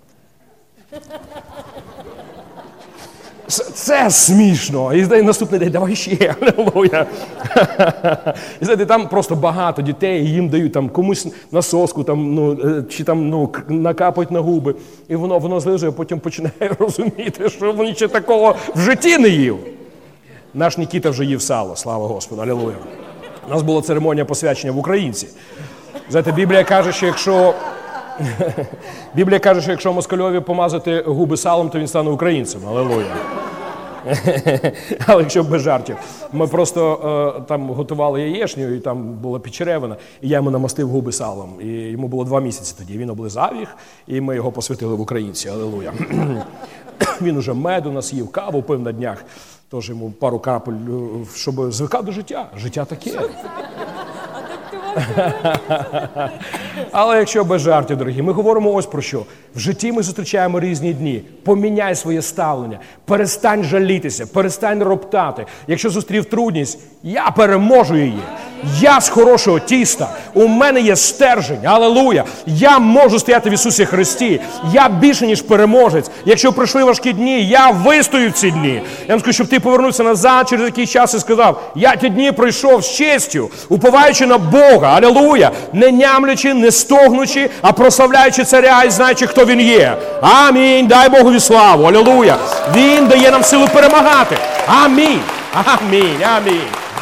S1: Це смішно. І наступний день, давай ще. Алілуя. І знаєте, там просто багато дітей, і їм дають там комусь на соску, чи там накапають на губи. І воно злизує, а потім починає розуміти, що він ще такого в житті не їв. Наш Нікіта вже їв сало, слава Господу, алілуя. У нас була церемонія посвячення в українці. Знаєте, Біблія каже, що якщо москальові помазати губи салом, то він стане українцем, алілуя. Але якщо без жартів. Ми просто там готували яєчню, і там була підчеревина, і я йому намастив губи салом. І йому було 2 місяці тоді. Він облизав їх, і ми його посвятили в українці, алілуя. Він уже меду нас їв, каву пив на днях. Тож йому пару капель, щоб звикав до життя. Життя таке. Але якщо без жартів, дорогі, ми говоримо ось про що. В житті ми зустрічаємо різні дні. Поміняй своє ставлення. Перестань жалітися, перестань роптати. Якщо зустрів трудність, Я переможу її. Я з хорошого тіста. У мене є стержень. Алілуя. Я можу стояти в Ісусі Христі. Я більше, ніж переможець. Якщо прийшли важкі дні, я вистою в ці дні. Я вам скажу, щоб ти повернувся назад через якийсь час і сказав, я ті дні пройшов з честю, уповаючи на Бога. Алілуя. Не нямлячи, не стогнучи, а прославляючи царя і знаючи, хто він є. Амінь. Дай Богові славу. Алілуя. Він дає нам силу перемагати. Амінь. Амінь. Амінь.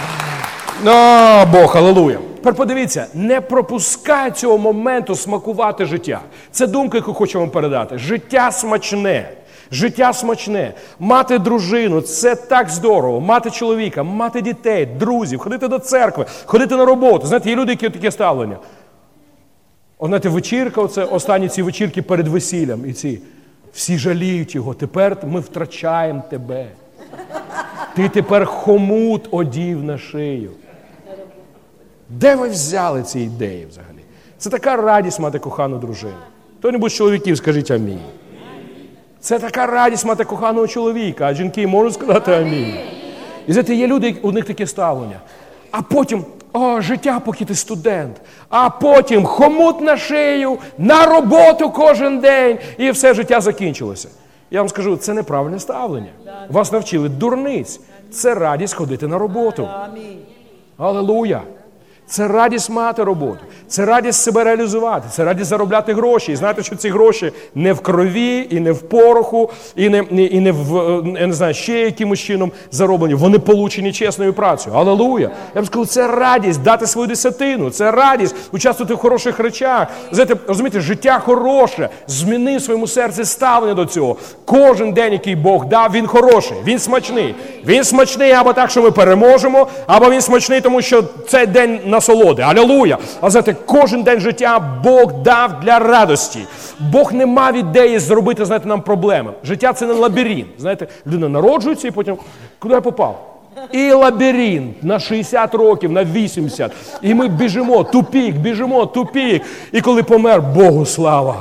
S1: О, Бог, алілуя. Тепер подивіться, не пропускай цього моменту смакувати життя. Це думка, яку хочу вам передати. Життя смачне. Життя смачне. Мати дружину – це так здорово. Мати чоловіка, мати дітей, друзів, ходити до церкви, ходити на роботу. Знаєте, є люди, які таке ставлення. Знаєте, вечірка, оце останні ці вечірки перед весіллям. І ці всі жаліють його. Тепер ми втрачаємо тебе. Ти тепер хомут одів на шию. Де ви взяли ці ідеї взагалі? Це така радість мати кохану дружину. Хто-небудь з чоловіків, скажіть амінь. Це така радість мати коханого чоловіка, а жінки можуть сказати амінь. І знаєте, є люди, у них таке ставлення. А потім, життя, поки ти студент. А потім хомут на шию, на роботу кожен день. І все життя закінчилося. Я вам скажу, це неправильне ставлення. Вас навчили дурниць. Це радість ходити на роботу. Алілуя. Це радість мати роботу. Це радість себе реалізувати. Це радість заробляти гроші. І знаєте, що ці гроші не в крові, і не в пороху, і не в, я не знаю, ще якимось чином зароблені. Вони получені чесною працею. Алілуя. Я б сказав, це радість дати свою десятину. Це радість участвувати в хороших речах. Знаєте, розумієте, життя хороше. Зміни в своєму серці ставлення до цього. Кожен день, який Бог дав, він хороший. Він смачний. Він смачний або так, що ми переможемо, або він смачний, тому що цей день насолоди. Алілуя. А знаєте, кожен день життя Бог дав для радості. Бог не мав ідеї зробити, знаєте, нам проблеми. Життя – це не лабіринт. Знаєте, людина народжується і потім, куди я попав? І лабіринт на 60 років, на 80. І ми біжимо, тупік. І коли помер, Богу слава.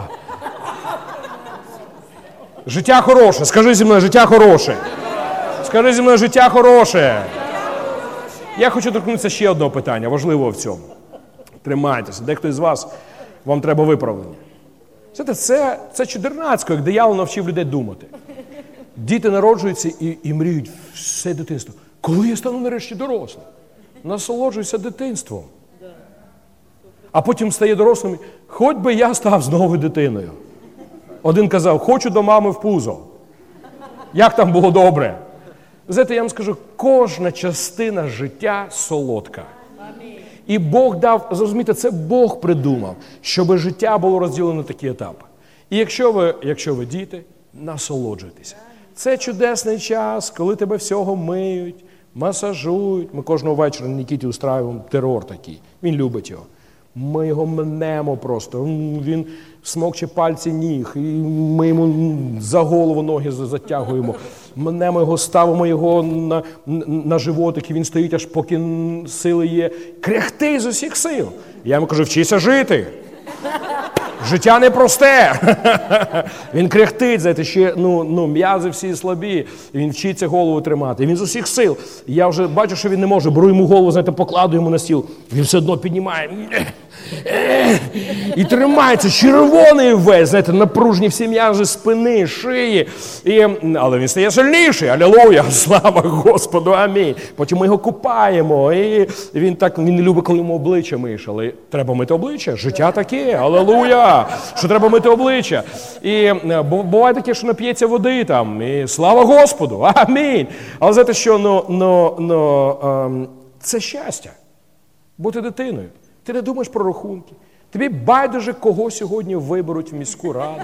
S1: Життя хороше. Скажи зі мною, життя хороше. Скажи зі мною, життя хороше. Я хочу торкнутися ще одного питання, важливого в цьому. Тримайтеся. Дехто із вас, вам треба виправлення. Знаєте, це чудернацько, як диявол навчив людей думати. Діти народжуються і мріють все дитинство. Коли я стану нарешті дорослим? Насолоджуйся дитинством. А потім стає дорослим, хоч би я став знову дитиною. Один казав, хочу до мами в пузо. Як там було добре? Знаєте, я вам скажу, кожна частина життя солодка. І Бог дав, зрозумійте, це Бог придумав, щоб життя було розділено на такі етапи. І якщо ви діти, насолоджуйтеся. Це чудесний час, коли тебе всього миють, масажують. Ми кожного вечора Нікіті устраюємо терор такий. Він любить його. Ми його мнемо просто. Він смокче пальці ніг. І ми йому за голову ноги затягуємо. Мнемо його, ставимо його на животик, і він стоїть, аж поки сили є. Кряхти з усіх сил. Я йому кажу, вчися жити. Життя непросте. Він кряхтить, знаєте, ще м'язи всі слабі. І він вчиться голову тримати. І він з усіх сил. І я вже бачу, що він не може. Беру йому голову, знаєте, покладу йому на стіл. Він все одно піднімає. І тримається, червоний весь, знаєте, напружні всі м'язи спини, шиї. Але він стає сильніший. Алілуя, слава Господу, амінь. Потім ми його купаємо. І він не любить, коли йому обличчя миєш. Але треба мити обличчя. Життя таке. Алілуя. Що треба мити обличчя. І буває таке, що нап'ється води там. І слава Господу. Амінь. Але знаєте що, це щастя. Бути дитиною. Ти не думаєш про рахунки. Тобі байдуже, кого сьогодні виберуть в міську раду.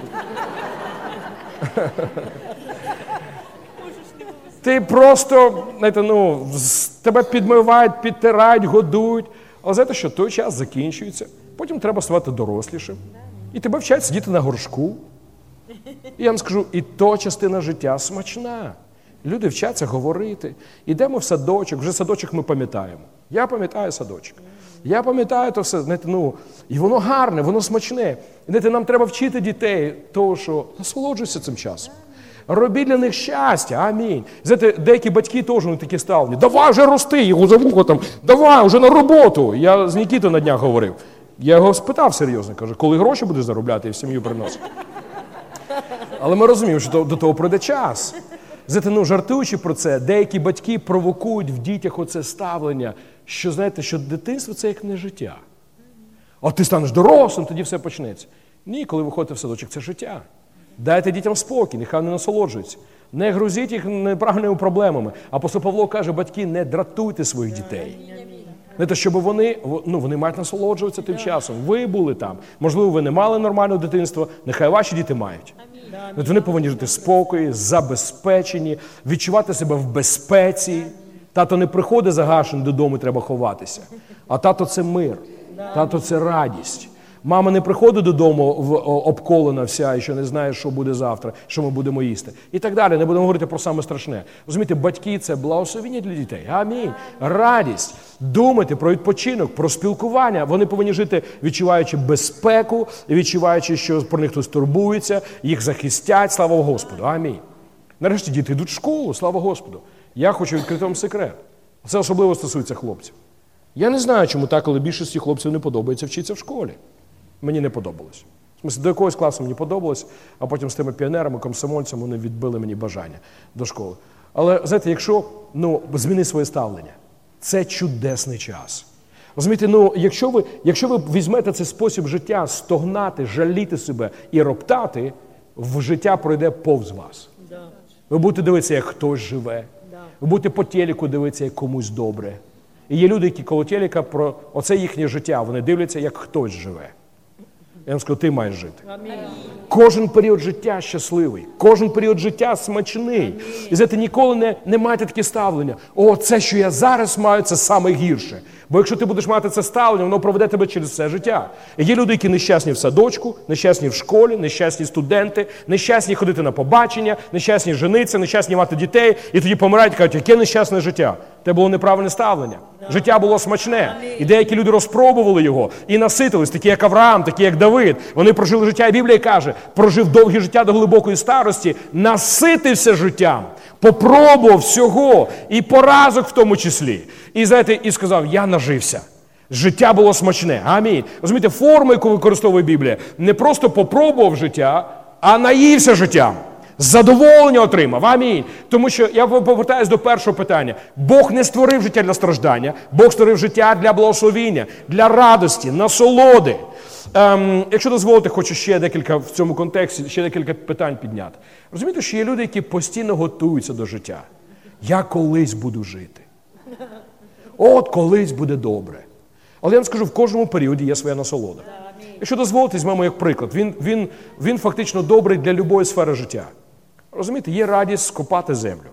S1: Ти просто, знаєте, тебе підмивають, підтирають, годують. Але знаєте що, той час закінчується. Потім треба ставати дорослішим. І тебе вчать сидіти на горшку. І я вам скажу, і то частина життя смачна. Люди вчаться говорити. Ідемо в садочок, вже садочок ми пам'ятаємо. Я пам'ятаю садочок. Я пам'ятаю то все, знаєте, і воно гарне, воно смачне. І, знаєте, нам треба вчити дітей того, що насолоджуйся цим часом. Робіть для них щастя. Амінь. Знаєте, деякі батьки теж вони такі ставлені. Давай вже рости, його за вухо там, давай, вже на роботу. Я з Нікітою на днях говорив. Я його спитав серйозно, кажу, коли гроші будеш заробляти і в сім'ю приносити. Але ми розуміємо, що до того пройде час. Знаєте, жартуючи про це, деякі батьки провокують в дітях оце ставлення, що, знаєте, що дитинство – це як не життя. От ти станеш дорослим, тоді все почнеться. Ні, коли виходите в садочок, це життя. Дайте дітям спокій, нехай вони насолоджуються. Не грузіть їх неправильними проблемами. Апостол Павло каже, батьки, не дратуйте своїх дітей. Не те, щоб вони мають насолоджуватися тим часом. Ви були там. Можливо, ви не мали нормального дитинства, нехай ваші діти мають. Вони повинні жити в спокої, забезпечені, відчувати себе в безпеці. Тато не приходить загашений додому, треба ховатися. А тато – це мир, тато – це радість. Мама не приходить додому обколена вся і що не знає, що буде завтра, що ми будемо їсти. І так далі. Не будемо говорити про саме страшне. Розумієте, батьки – це благословення для дітей. Амінь. Радість. Думати про відпочинок, про спілкування. Вони повинні жити, відчуваючи безпеку, відчуваючи, що про них хтось турбується, їх захистять. Слава Господу. Амінь. Нарешті діти йдуть в школу. Слава Господу. Я хочу відкрити вам секрет. Це особливо стосується хлопців. Я не знаю, чому так, але більшості хлопців не подобається вчитися в школі. Мені не подобалось. В смысле, до якогось класу мені подобалось, а потім з тими піонерами, комсомольцями вони відбили мені бажання до школи. Але, знаєте, якщо зміни своє ставлення, це чудесний час. Розумієте, якщо ви візьмете цей спосіб життя, стогнати, жаліти себе і роптати, в життя пройде повз вас. Ви будете дивитися, як хтось живе. Ви будете по телеку дивитися, як комусь добре. І є люди, які коло телека про оце їхнє життя, вони дивляться, як хтось живе. Я вам скажу, ти маєш жити. Амінь. Кожен період життя щасливий, кожен період життя смачний. Амінь. І знаєте, ніколи не майте таке ставлення. О, це, що я зараз маю, це саме гірше. Бо якщо ти будеш мати це ставлення, воно проведе тебе через все життя. І є люди, які нещасні в садочку, нещасні в школі, нещасні студенти, нещасні ходити на побачення, нещасні жениться, нещасні мати дітей. І тоді помирають і кажуть, яке нещасне життя. Це було неправильне ставлення. Життя було смачне. І деякі люди розпробували його і наситились, такі як Авраам, такі як Давид. Вони прожили життя, і Біблія каже, прожив довге життя до глибокої старості, наситився життям, попробував всього, і поразок в тому числі. І, знаєте, і сказав, я нажився. Життя було смачне. Амінь. Розумієте, форма, яку використовує Біблія, не просто попробував життя, а наївся життям. Задоволення отримав. Амінь. Тому що, я повертаюся до першого питання. Бог не створив життя для страждання. Бог створив життя для благословіння, для радості, насолоди. Якщо дозволите, хочу в цьому контексті ще декілька питань підняти. Розумієте, що є люди, які постійно готуються до життя. Я колись буду жити. От колись буде добре. Але я вам скажу, в кожному періоді є своя насолода. Якщо дозволите, візьмемо як приклад. Він фактично добрий для будь-якої сфери життя. Розумієте, є радість скопати землю.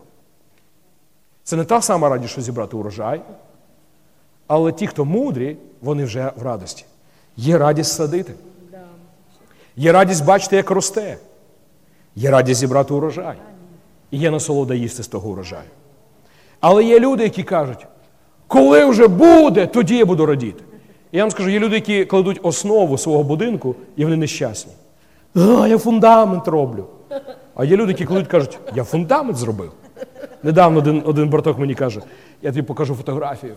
S1: Це не та сама радість, що зібрати урожай, але ті, хто мудрі, вони вже в радості. Є радість садити. Є радість бачити, як росте. Є радість зібрати урожай. І є насолода їсти з того урожаю. Але є люди, які кажуть, коли вже буде, тоді я буду радіти. І я вам скажу, є люди, які кладуть основу свого будинку, і вони нещасні. Я фундамент роблю. А є люди, які кладуть, кажуть, я фундамент зробив. Недавно один браток мені каже, я тобі покажу фотографію.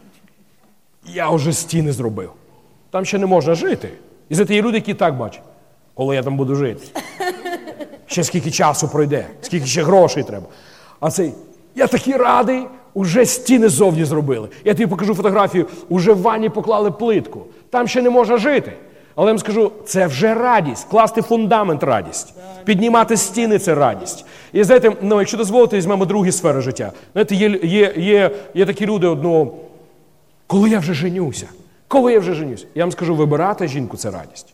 S1: Я вже стіни зробив. Там ще не можна жити. І знаєте, є люди, які так бачать, коли я там буду жити. Ще скільки часу пройде, скільки ще грошей треба. А цей, я такий радий, уже стіни ззовні зробили. Я тобі покажу фотографію, уже в ванні поклали плитку. Там ще не можна жити. Але я вам скажу, це вже радість. Класти фундамент – радість. Піднімати стіни – це радість. І знаєте, якщо дозволите, візьмемо другі сфери життя. Знаєте, є такі люди, коли я вже женюся? Коли я вже женюся? Я вам скажу, вибирати жінку – це радість.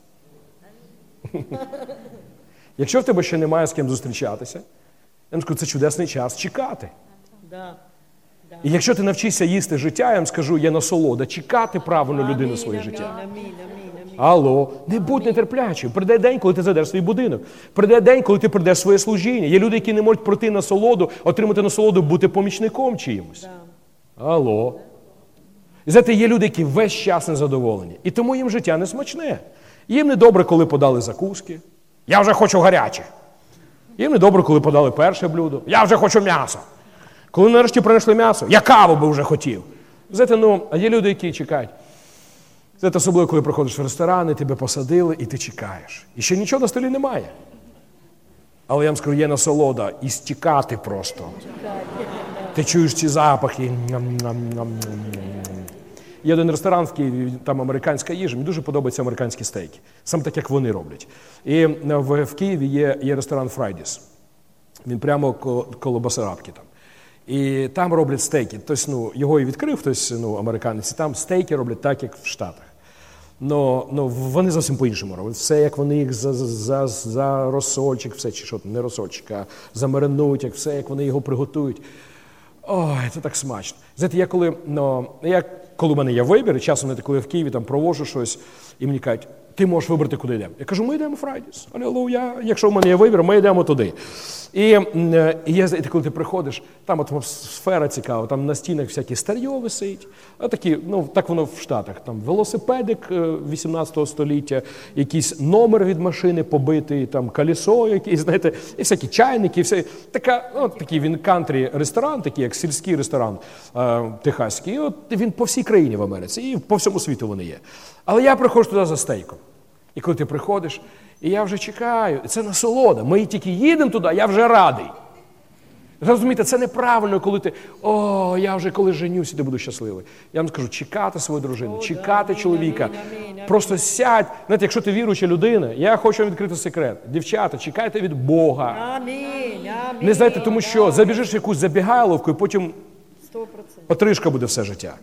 S1: Якщо в тебе ще немає з ким зустрічатися, я вам скажу, це чудесний час чекати. І якщо ти навчишся їсти життя, я вам скажу, є насолода чекати правильну людину в своє життя. Алло, не будь нетерплячим. Прийде день, коли ти зайдеш в свій будинок. Прийде день, коли ти прийдеш в своє служіння. Є люди, які не можуть пройти насолоду, отримати насолоду, бути помічником чиїмось. Алло. І знаєте, є люди, які весь час незадоволені. І тому їм життя не смачне. Їм не добре, коли подали закуски. Я вже хочу гаряче. Їм не добре, коли подали перше блюдо. Я вже хочу м'ясо. Коли нарешті принесли м'ясо, я каву би вже хотів. Знаєте, а є люди, які чекають. Знаєте, особливо, коли приходиш в ресторан, і тебе посадили, і ти чекаєш. І ще нічого на столі немає. Але я вам скажу, є насолода і стікати просто. Ти чуєш ці запахи. Є один ресторан в Києві, там американська їжа, мені дуже подобаються американські стейки. Саме так, як вони роблять. І в Києві є ресторан Fridays. Він прямо коло Басарабки там. І там роблять стейки. Тобто, його і відкрив хтось, американець, і там стейки роблять так, як в Штатах. Вони зовсім по-іншому роблять. Все, як вони їх за розсольчик, все, чи що, не розсольчик, а замаринують, все, як вони його приготують. Ой, це так смачно. Знаєте, коли в мене є вибір, і часом, коли я в Києві там провожу щось, і мені кажуть, ти можеш вибрати, куди йдемо. Я кажу, ми йдемо в Fridays. Алілуя. Якщо в мене є вибір, ми йдемо туди. І коли ти приходиш, там атмосфера цікава, там на стінах всякі старьо висить. Так воно в Штатах. Там велосипедик 18 століття, якийсь номер від машини побитий, там колесо якесь, знаєте, і всякі чайники, все. Такий він кантрі-ресторан, такий як сільський ресторан техаський. Він по всій країні в Америці, і по всьому світу вони є. Але я приходжу туди за стейком. І коли ти приходиш, і я вже чекаю, це насолода. Ми тільки їдемо туди, я вже радий. Розумієте, це неправильно, коли ти, я вже коли женюся, ти буду щасливий. Я вам скажу, чекати свою дружину, чекати чоловіка. Просто сядь. Знаєте, якщо ти віруюча людина, я хочу вам відкрити секрет. Дівчата, чекайте від Бога. Не знаєте, тому що забіжиш в якусь забігайловку, і потім отрижка буде все життя.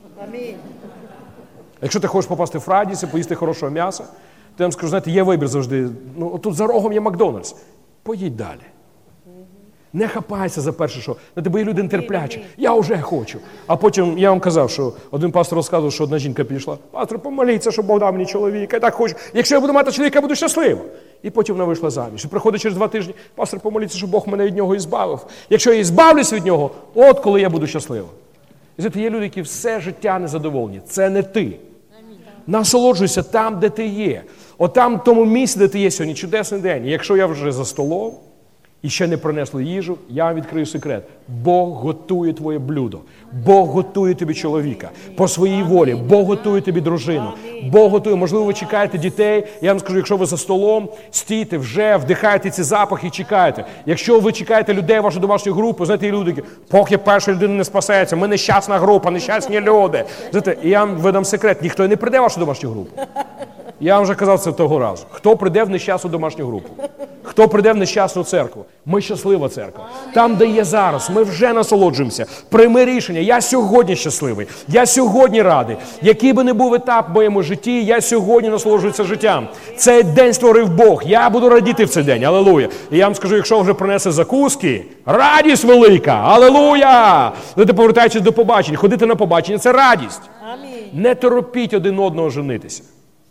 S1: Якщо ти хочеш попасти в Fridays, поїсти хорошого м'яса, то я вам скажу, знаєте, є вибір завжди. Тут за рогом є Макдональдс. Поїдь далі. Не хапайся за перше, що. Бо є люди нетерплячі. Я вже хочу. А потім, я вам казав, що один пастор розказував, що одна жінка підійшла. Пастор, помоліться, щоб Бог дав мені чоловіка. Я так хочу. Якщо я буду мати чоловіка, я буду щаслива. І потім вона вийшла заміж. І приходить через 2 тижні. Пастор, помоліться, щоб Бог мене від нього ізбавив. Якщо я ізбавлюсь від нього, от коли я буду щаслива. І знаєте, є люди, які все життя незадоволені. Це не ти. Насолоджуйся там, де ти є. Отам, в тому місці, де ти є сьогодні, чудесний день. І якщо я вже за столом, і ще не принесли їжу, я вам відкрию секрет. Бог готує твоє блюдо. Бог готує тобі чоловіка по своїй волі. Бог готує тобі дружину. Бог готує. Можливо, ви чекаєте дітей. Я вам скажу, якщо ви за столом, стійте вже, вдихайте ці запахи і чекаєте. Якщо ви чекаєте людей, вашу домашню групу, знаєте, є люди, які, поки перша людина не спасеться, ми нещасна група, нещасні люди. Знаєте, і я вам видам секрет, ніхто не прийде в вашу домашню групу. Я вам вже казав це того разу. Хто прийде в нещасну домашню групу? Хто прийде в нещасну церкву? Ми щаслива церква. Там, де є зараз, ми вже насолоджуємося. Прийми рішення. Я сьогодні щасливий. Я сьогодні радий. Який би не був етап в моєму житті, я сьогодні насолоджуюся життям. Цей день створив Бог. Я буду радіти в цей день. Алілуя. І я вам скажу, якщо вже принесли закуски, радість велика. Алілуя! Ви повертаючись до побачення. Ходити на побачення – це радість. Не торопіть один одного женитися.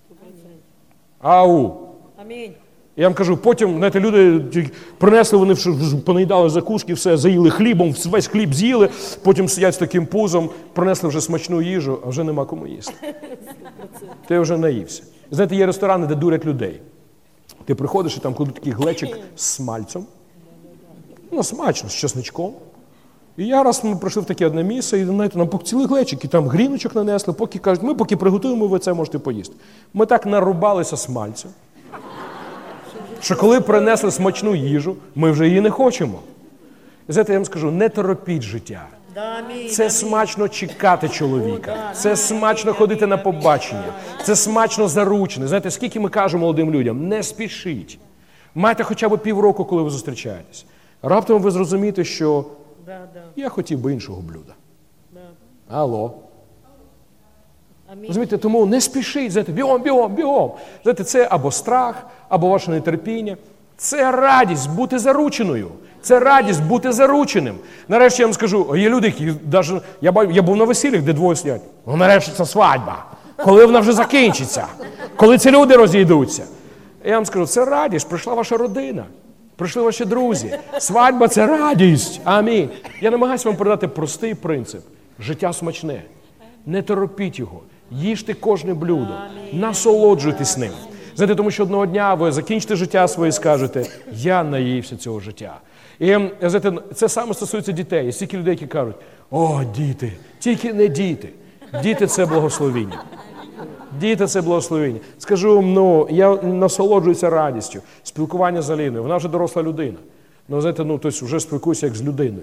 S1: Ау.
S2: Амінь.
S1: Я вам кажу, потім, знаєте, люди принесли, вони понаїдали закуски, все, заїли хлібом, весь хліб з'їли, потім сидять з таким пузом, принесли вже смачну їжу, а вже нема кому їсти. Ти вже наївся. Знаєте, є ресторани, де дурять людей. Ти приходиш і там кладуть такий глечик з смальцем. Смачно, з чесничком. І я раз ми прийшли в таке одне місце, і знаєте, нам цілий глечик, і там гріночок нанесли, поки кажуть, ми поки приготуємо, ви це можете поїсти. Ми так нарубалися смальцем, що коли принесли смачну їжу, ми вже її не хочемо. І знаєте, я вам скажу, не торопіть життя. Це смачно чекати чоловіка. Це смачно ходити на побачення. Це смачно заручене. Знаєте, скільки ми кажемо молодим людям? Не спішіть. Майте хоча б півроку, коли ви зустрічаєтесь. Раптом ви зрозумієте, що я хотів би іншого блюда. Алло. Розумієте, тому не спішіть, знаєте, бігом. Знаєте, це або страх, або ваше нетерпіння. Це радість бути зарученою. Це радість бути зарученим. Нарешті я вам скажу, є люди, які навіть, я був на весіллях, де двоє сидять. Нарешті це свадьба. Коли вона вже закінчиться? Коли ці люди розійдуться? Я вам скажу, це радість, прийшла ваша родина. Прийшли ваші друзі. Свадьба – це радість. Амінь. Я намагаюся вам передати простий принцип. Життя смачне. Не торопіть його. Їжте кожне блюдо. Насолоджуйтесь ним. Знаєте, тому що одного дня ви закінчите життя своє і скажете, я наївся цього життя. І знаєте, це саме стосується дітей. Є стільки людей, які кажуть, о, діти, тільки не діти. Діти – це благословіння. Діти – це благословіння. Скажу, я насолоджуюся радістю. Спілкування з Аліною. Вона вже доросла людина. Знаєте, тобто вже спілкуюся як з людиною.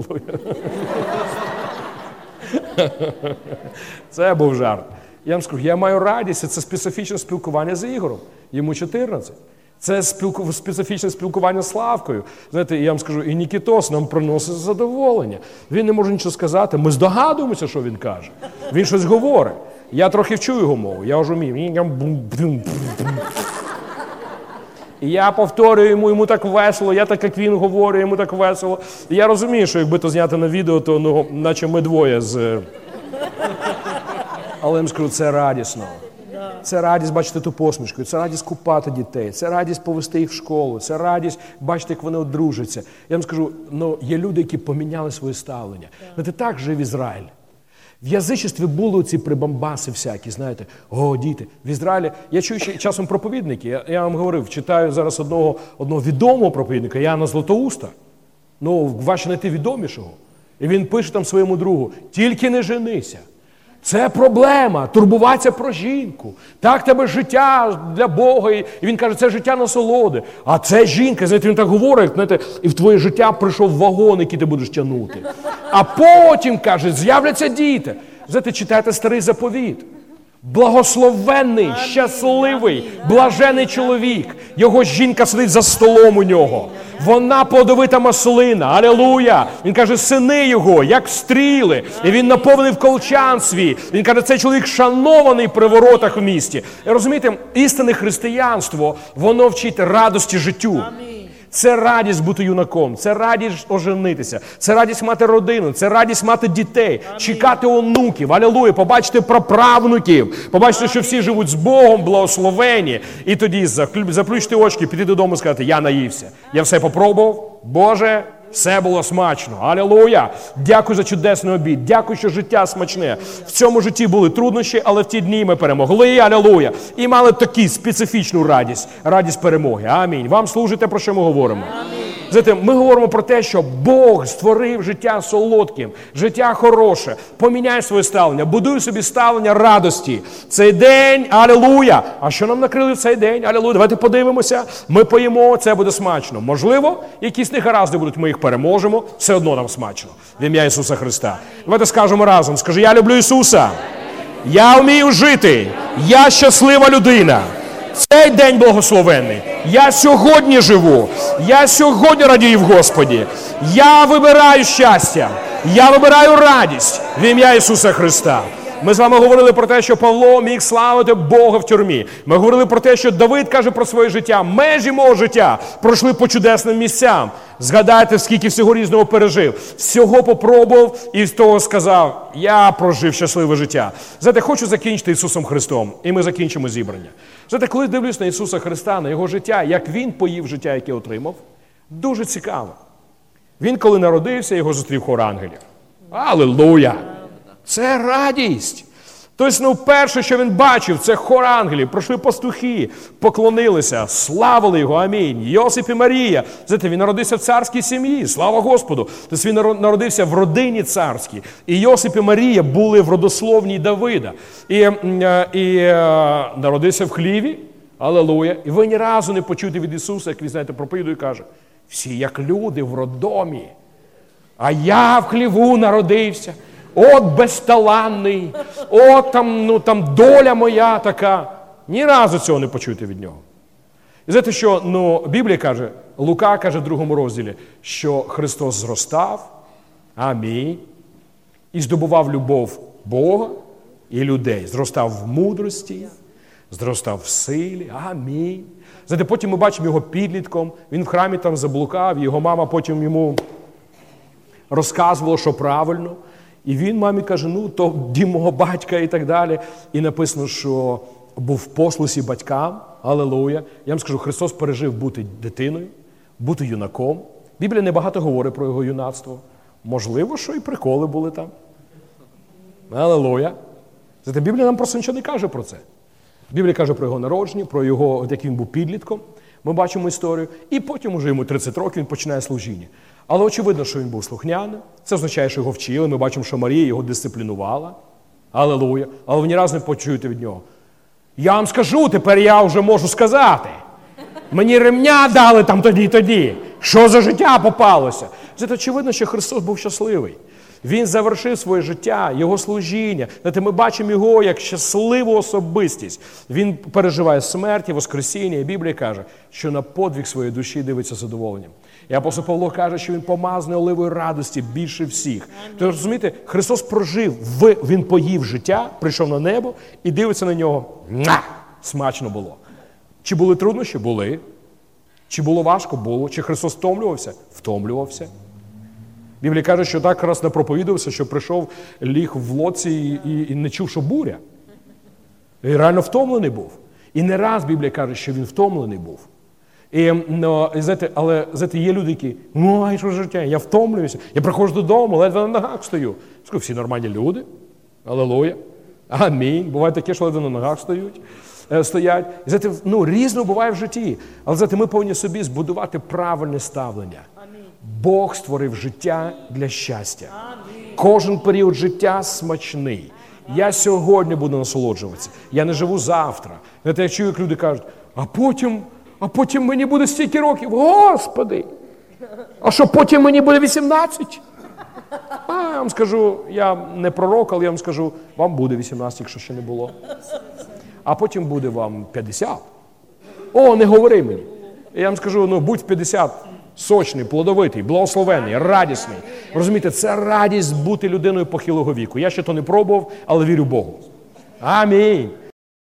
S1: Це був жарт. Я вам скажу, я маю радість, це специфічне спілкування з Ігорем. Йому 14. Це специфічне спілкування з Славкою. Знаєте, я вам скажу, і Нікітос нам приносить задоволення. Він не може нічого сказати, ми здогадуємося, що він каже. Він щось говорить. Я трохи вчу його мову, я вже вмію. І я повторюю йому так весело, я так, як він говорить, йому так весело. І я розумію, що якби то зняти на відео, то наче ми двоє з... Але я вам скажу, це радісно. Це радість бачити ту посмішку, це радість купати дітей, це радість повести їх в школу, це радість бачити, як вони одружаться. Я вам скажу, є люди, які поміняли своє ставлення. Знаєте, так жив Ізраїль. В язичестві були ці прибамбаси всякі, знаєте, о, діти. В Ізраїлі, я чую часом проповідники, я вам говорив, читаю зараз одного відомого проповідника, Яна Златоуста, важче знайти відомішого. І він пише там своєму другу, тільки не женися. Це проблема, турбуватися про жінку. Так тебе життя для Бога. І він каже, це життя насолоди. А це жінка, знаєте, він так говорить, знаєте, і в твоє життя прийшов вагон, який ти будеш тягнути. А потім, каже, з'являться діти. Знаєте, читайте Старий Заповіт. Благословенний, щасливий, блажений чоловік. Його жінка сидить за столом у нього. Вона плодовита маслина. Алілуя! Він каже, сини його, як стріли. І він наповнив колчан свій. Він каже, цей чоловік шанований при воротах в місті. І розумієте, істинне християнство, воно вчить радості життю. Це радість бути юнаком, це радість оженитися, це радість мати родину, це радість мати дітей, чекати онуків, алілуя, побачити праправнуків, побачити, що всі живуть з Богом, благословені. І тоді заплющити очки, піти додому і сказати, я наївся, я все попробував, Боже, все було смачно. Алілуя! Дякую за чудесний обід. Дякую, що життя смачне. В цьому житті були труднощі, але в ті дні ми перемогли. Алілуя! І мали таку специфічну радість. Радість перемоги. Амінь. Вам служите, про що ми говоримо? Знаєте, ми говоримо про те, що Бог створив життя солодким, життя хороше. Поміняй своє ставлення, будуй собі ставлення радості. Цей день, алілуя! А що нам накрили в цей день? Алілуя! Давайте подивимося, ми поїмо, це буде смачно. Можливо, якісь негаразди будуть, ми їх переможемо, все одно нам смачно. В ім'я Ісуса Христа. Давайте скажемо разом, скажи, я люблю Ісуса, я вмію жити, я щаслива людина. Цей день благословенний. Я сьогодні живу. Я сьогодні радію в Господі. Я вибираю щастя. Я вибираю радість в ім'я Ісуса Христа. Ми з вами говорили про те, що Павло міг славити Бога в тюрмі. Ми говорили про те, що Давид каже про своє життя. Межі мого життя пройшли по чудесним місцям. Згадайте, скільки всього різного пережив. Всього попробував і з того сказав, я прожив щасливе життя. Знаєте, хочу закінчити Ісусом Христом. І ми закінчимо зібрання. Знаєте, коли дивлюсь на Ісуса Христа, на Його життя, як Він поїв життя, яке отримав, дуже цікаво. Він, коли народився, його зустрів хор ангелів. Алілуя! Це радість. Тобто, перше, що він бачив, це хор ангелів. Пройшли пастухи, поклонилися, славили його, амінь. Йосип і Марія. Знаєте, він народився в царській сім'ї, слава Господу. Тобто він народився в родині царській. І Йосип і Марія були в родословній Давида. І народився в хліві, алілуя. І ви ні разу не почуєте від Ісуса, як він, знаєте, проповідує і каже, всі як люди в роддомі, а я в хліву народився. От безталанний, от там доля моя така. Ні разу цього не почуєте від нього. І знаєте, що Біблія каже, Лука каже в 2 розділі, що Христос зростав, амінь, і здобував любов Бога і людей. Зростав в мудрості, зростав в силі, амінь. Знаєте, потім ми бачимо його підлітком, він в храмі там заблукав, його мама потім йому розказувала, що правильно. І він мамі каже, то дім мого батька і так далі. І написано, що був в послусі батькам, алілуя. Я вам скажу, Христос пережив бути дитиною, бути юнаком. Біблія небагато говорить про його юнацтво. Можливо, що і приколи були там. Алілуя. Знаєте, Біблія нам просто нічого не каже про це. Біблія каже про його народження, про його, як він був підлітком. Ми бачимо історію. І потім уже йому 30 років, він починає служіння. Але очевидно, що він був слухняним. Це означає, що його вчили. Ми бачимо, що Марія його дисциплінувала. Алілуя. Але ви ні разу не почуєте від нього. Я вам скажу, тепер я вже можу сказати. Мені ремня дали там тоді. Що за життя попалося? Це очевидно, що Христос був щасливий. Він завершив своє життя, його служіння. Знаєте, ми бачимо його як щасливу особистість. Він переживає смерть і воскресіння. І Біблія каже, що на подвиг своєї душі дивиться з задоволенням. І апостол Павло каже, що він помазаний оливою радості більше всіх. Тож, розумієте, Христос прожив, він поїв життя, прийшов на небо і дивиться на нього. Смачно було. Чи були труднощі? Були. Чи було важко? Було. Чи Христос втомлювався? Втомлювався. Біблія каже, що так раз не проповідувався, що прийшов, ліг в лодці і не чув, що буря. І реально втомлений був. І не раз Біблія каже, що він втомлений був. Але є люди, які, ай, що життя, я втомлююся, я приходжу додому, ледве на ногах стою. Скажу, всі нормальні люди. Алілуя. Амінь. Буває таке, що ледве на ногах стоять. І різно буває в житті. Але ми повинні собі збудувати правильне ставлення. Бог створив життя для щастя. Кожен період життя смачний. Я сьогодні буду насолоджуватися. Я не живу завтра. Знаєте, я чую, як люди кажуть, а потім мені буде стільки років. Господи! А що потім мені буде 18? Я вам скажу, я не пророк, але я вам скажу, вам буде 18, якщо ще не було. А потім буде вам 50. Не говори мені. Я вам скажу, будь 50. Сочний, плодовитий, благословений, радісний. Розумієте, це радість бути людиною похилого віку. Я ще то не пробував, але вірю Богу. Амінь.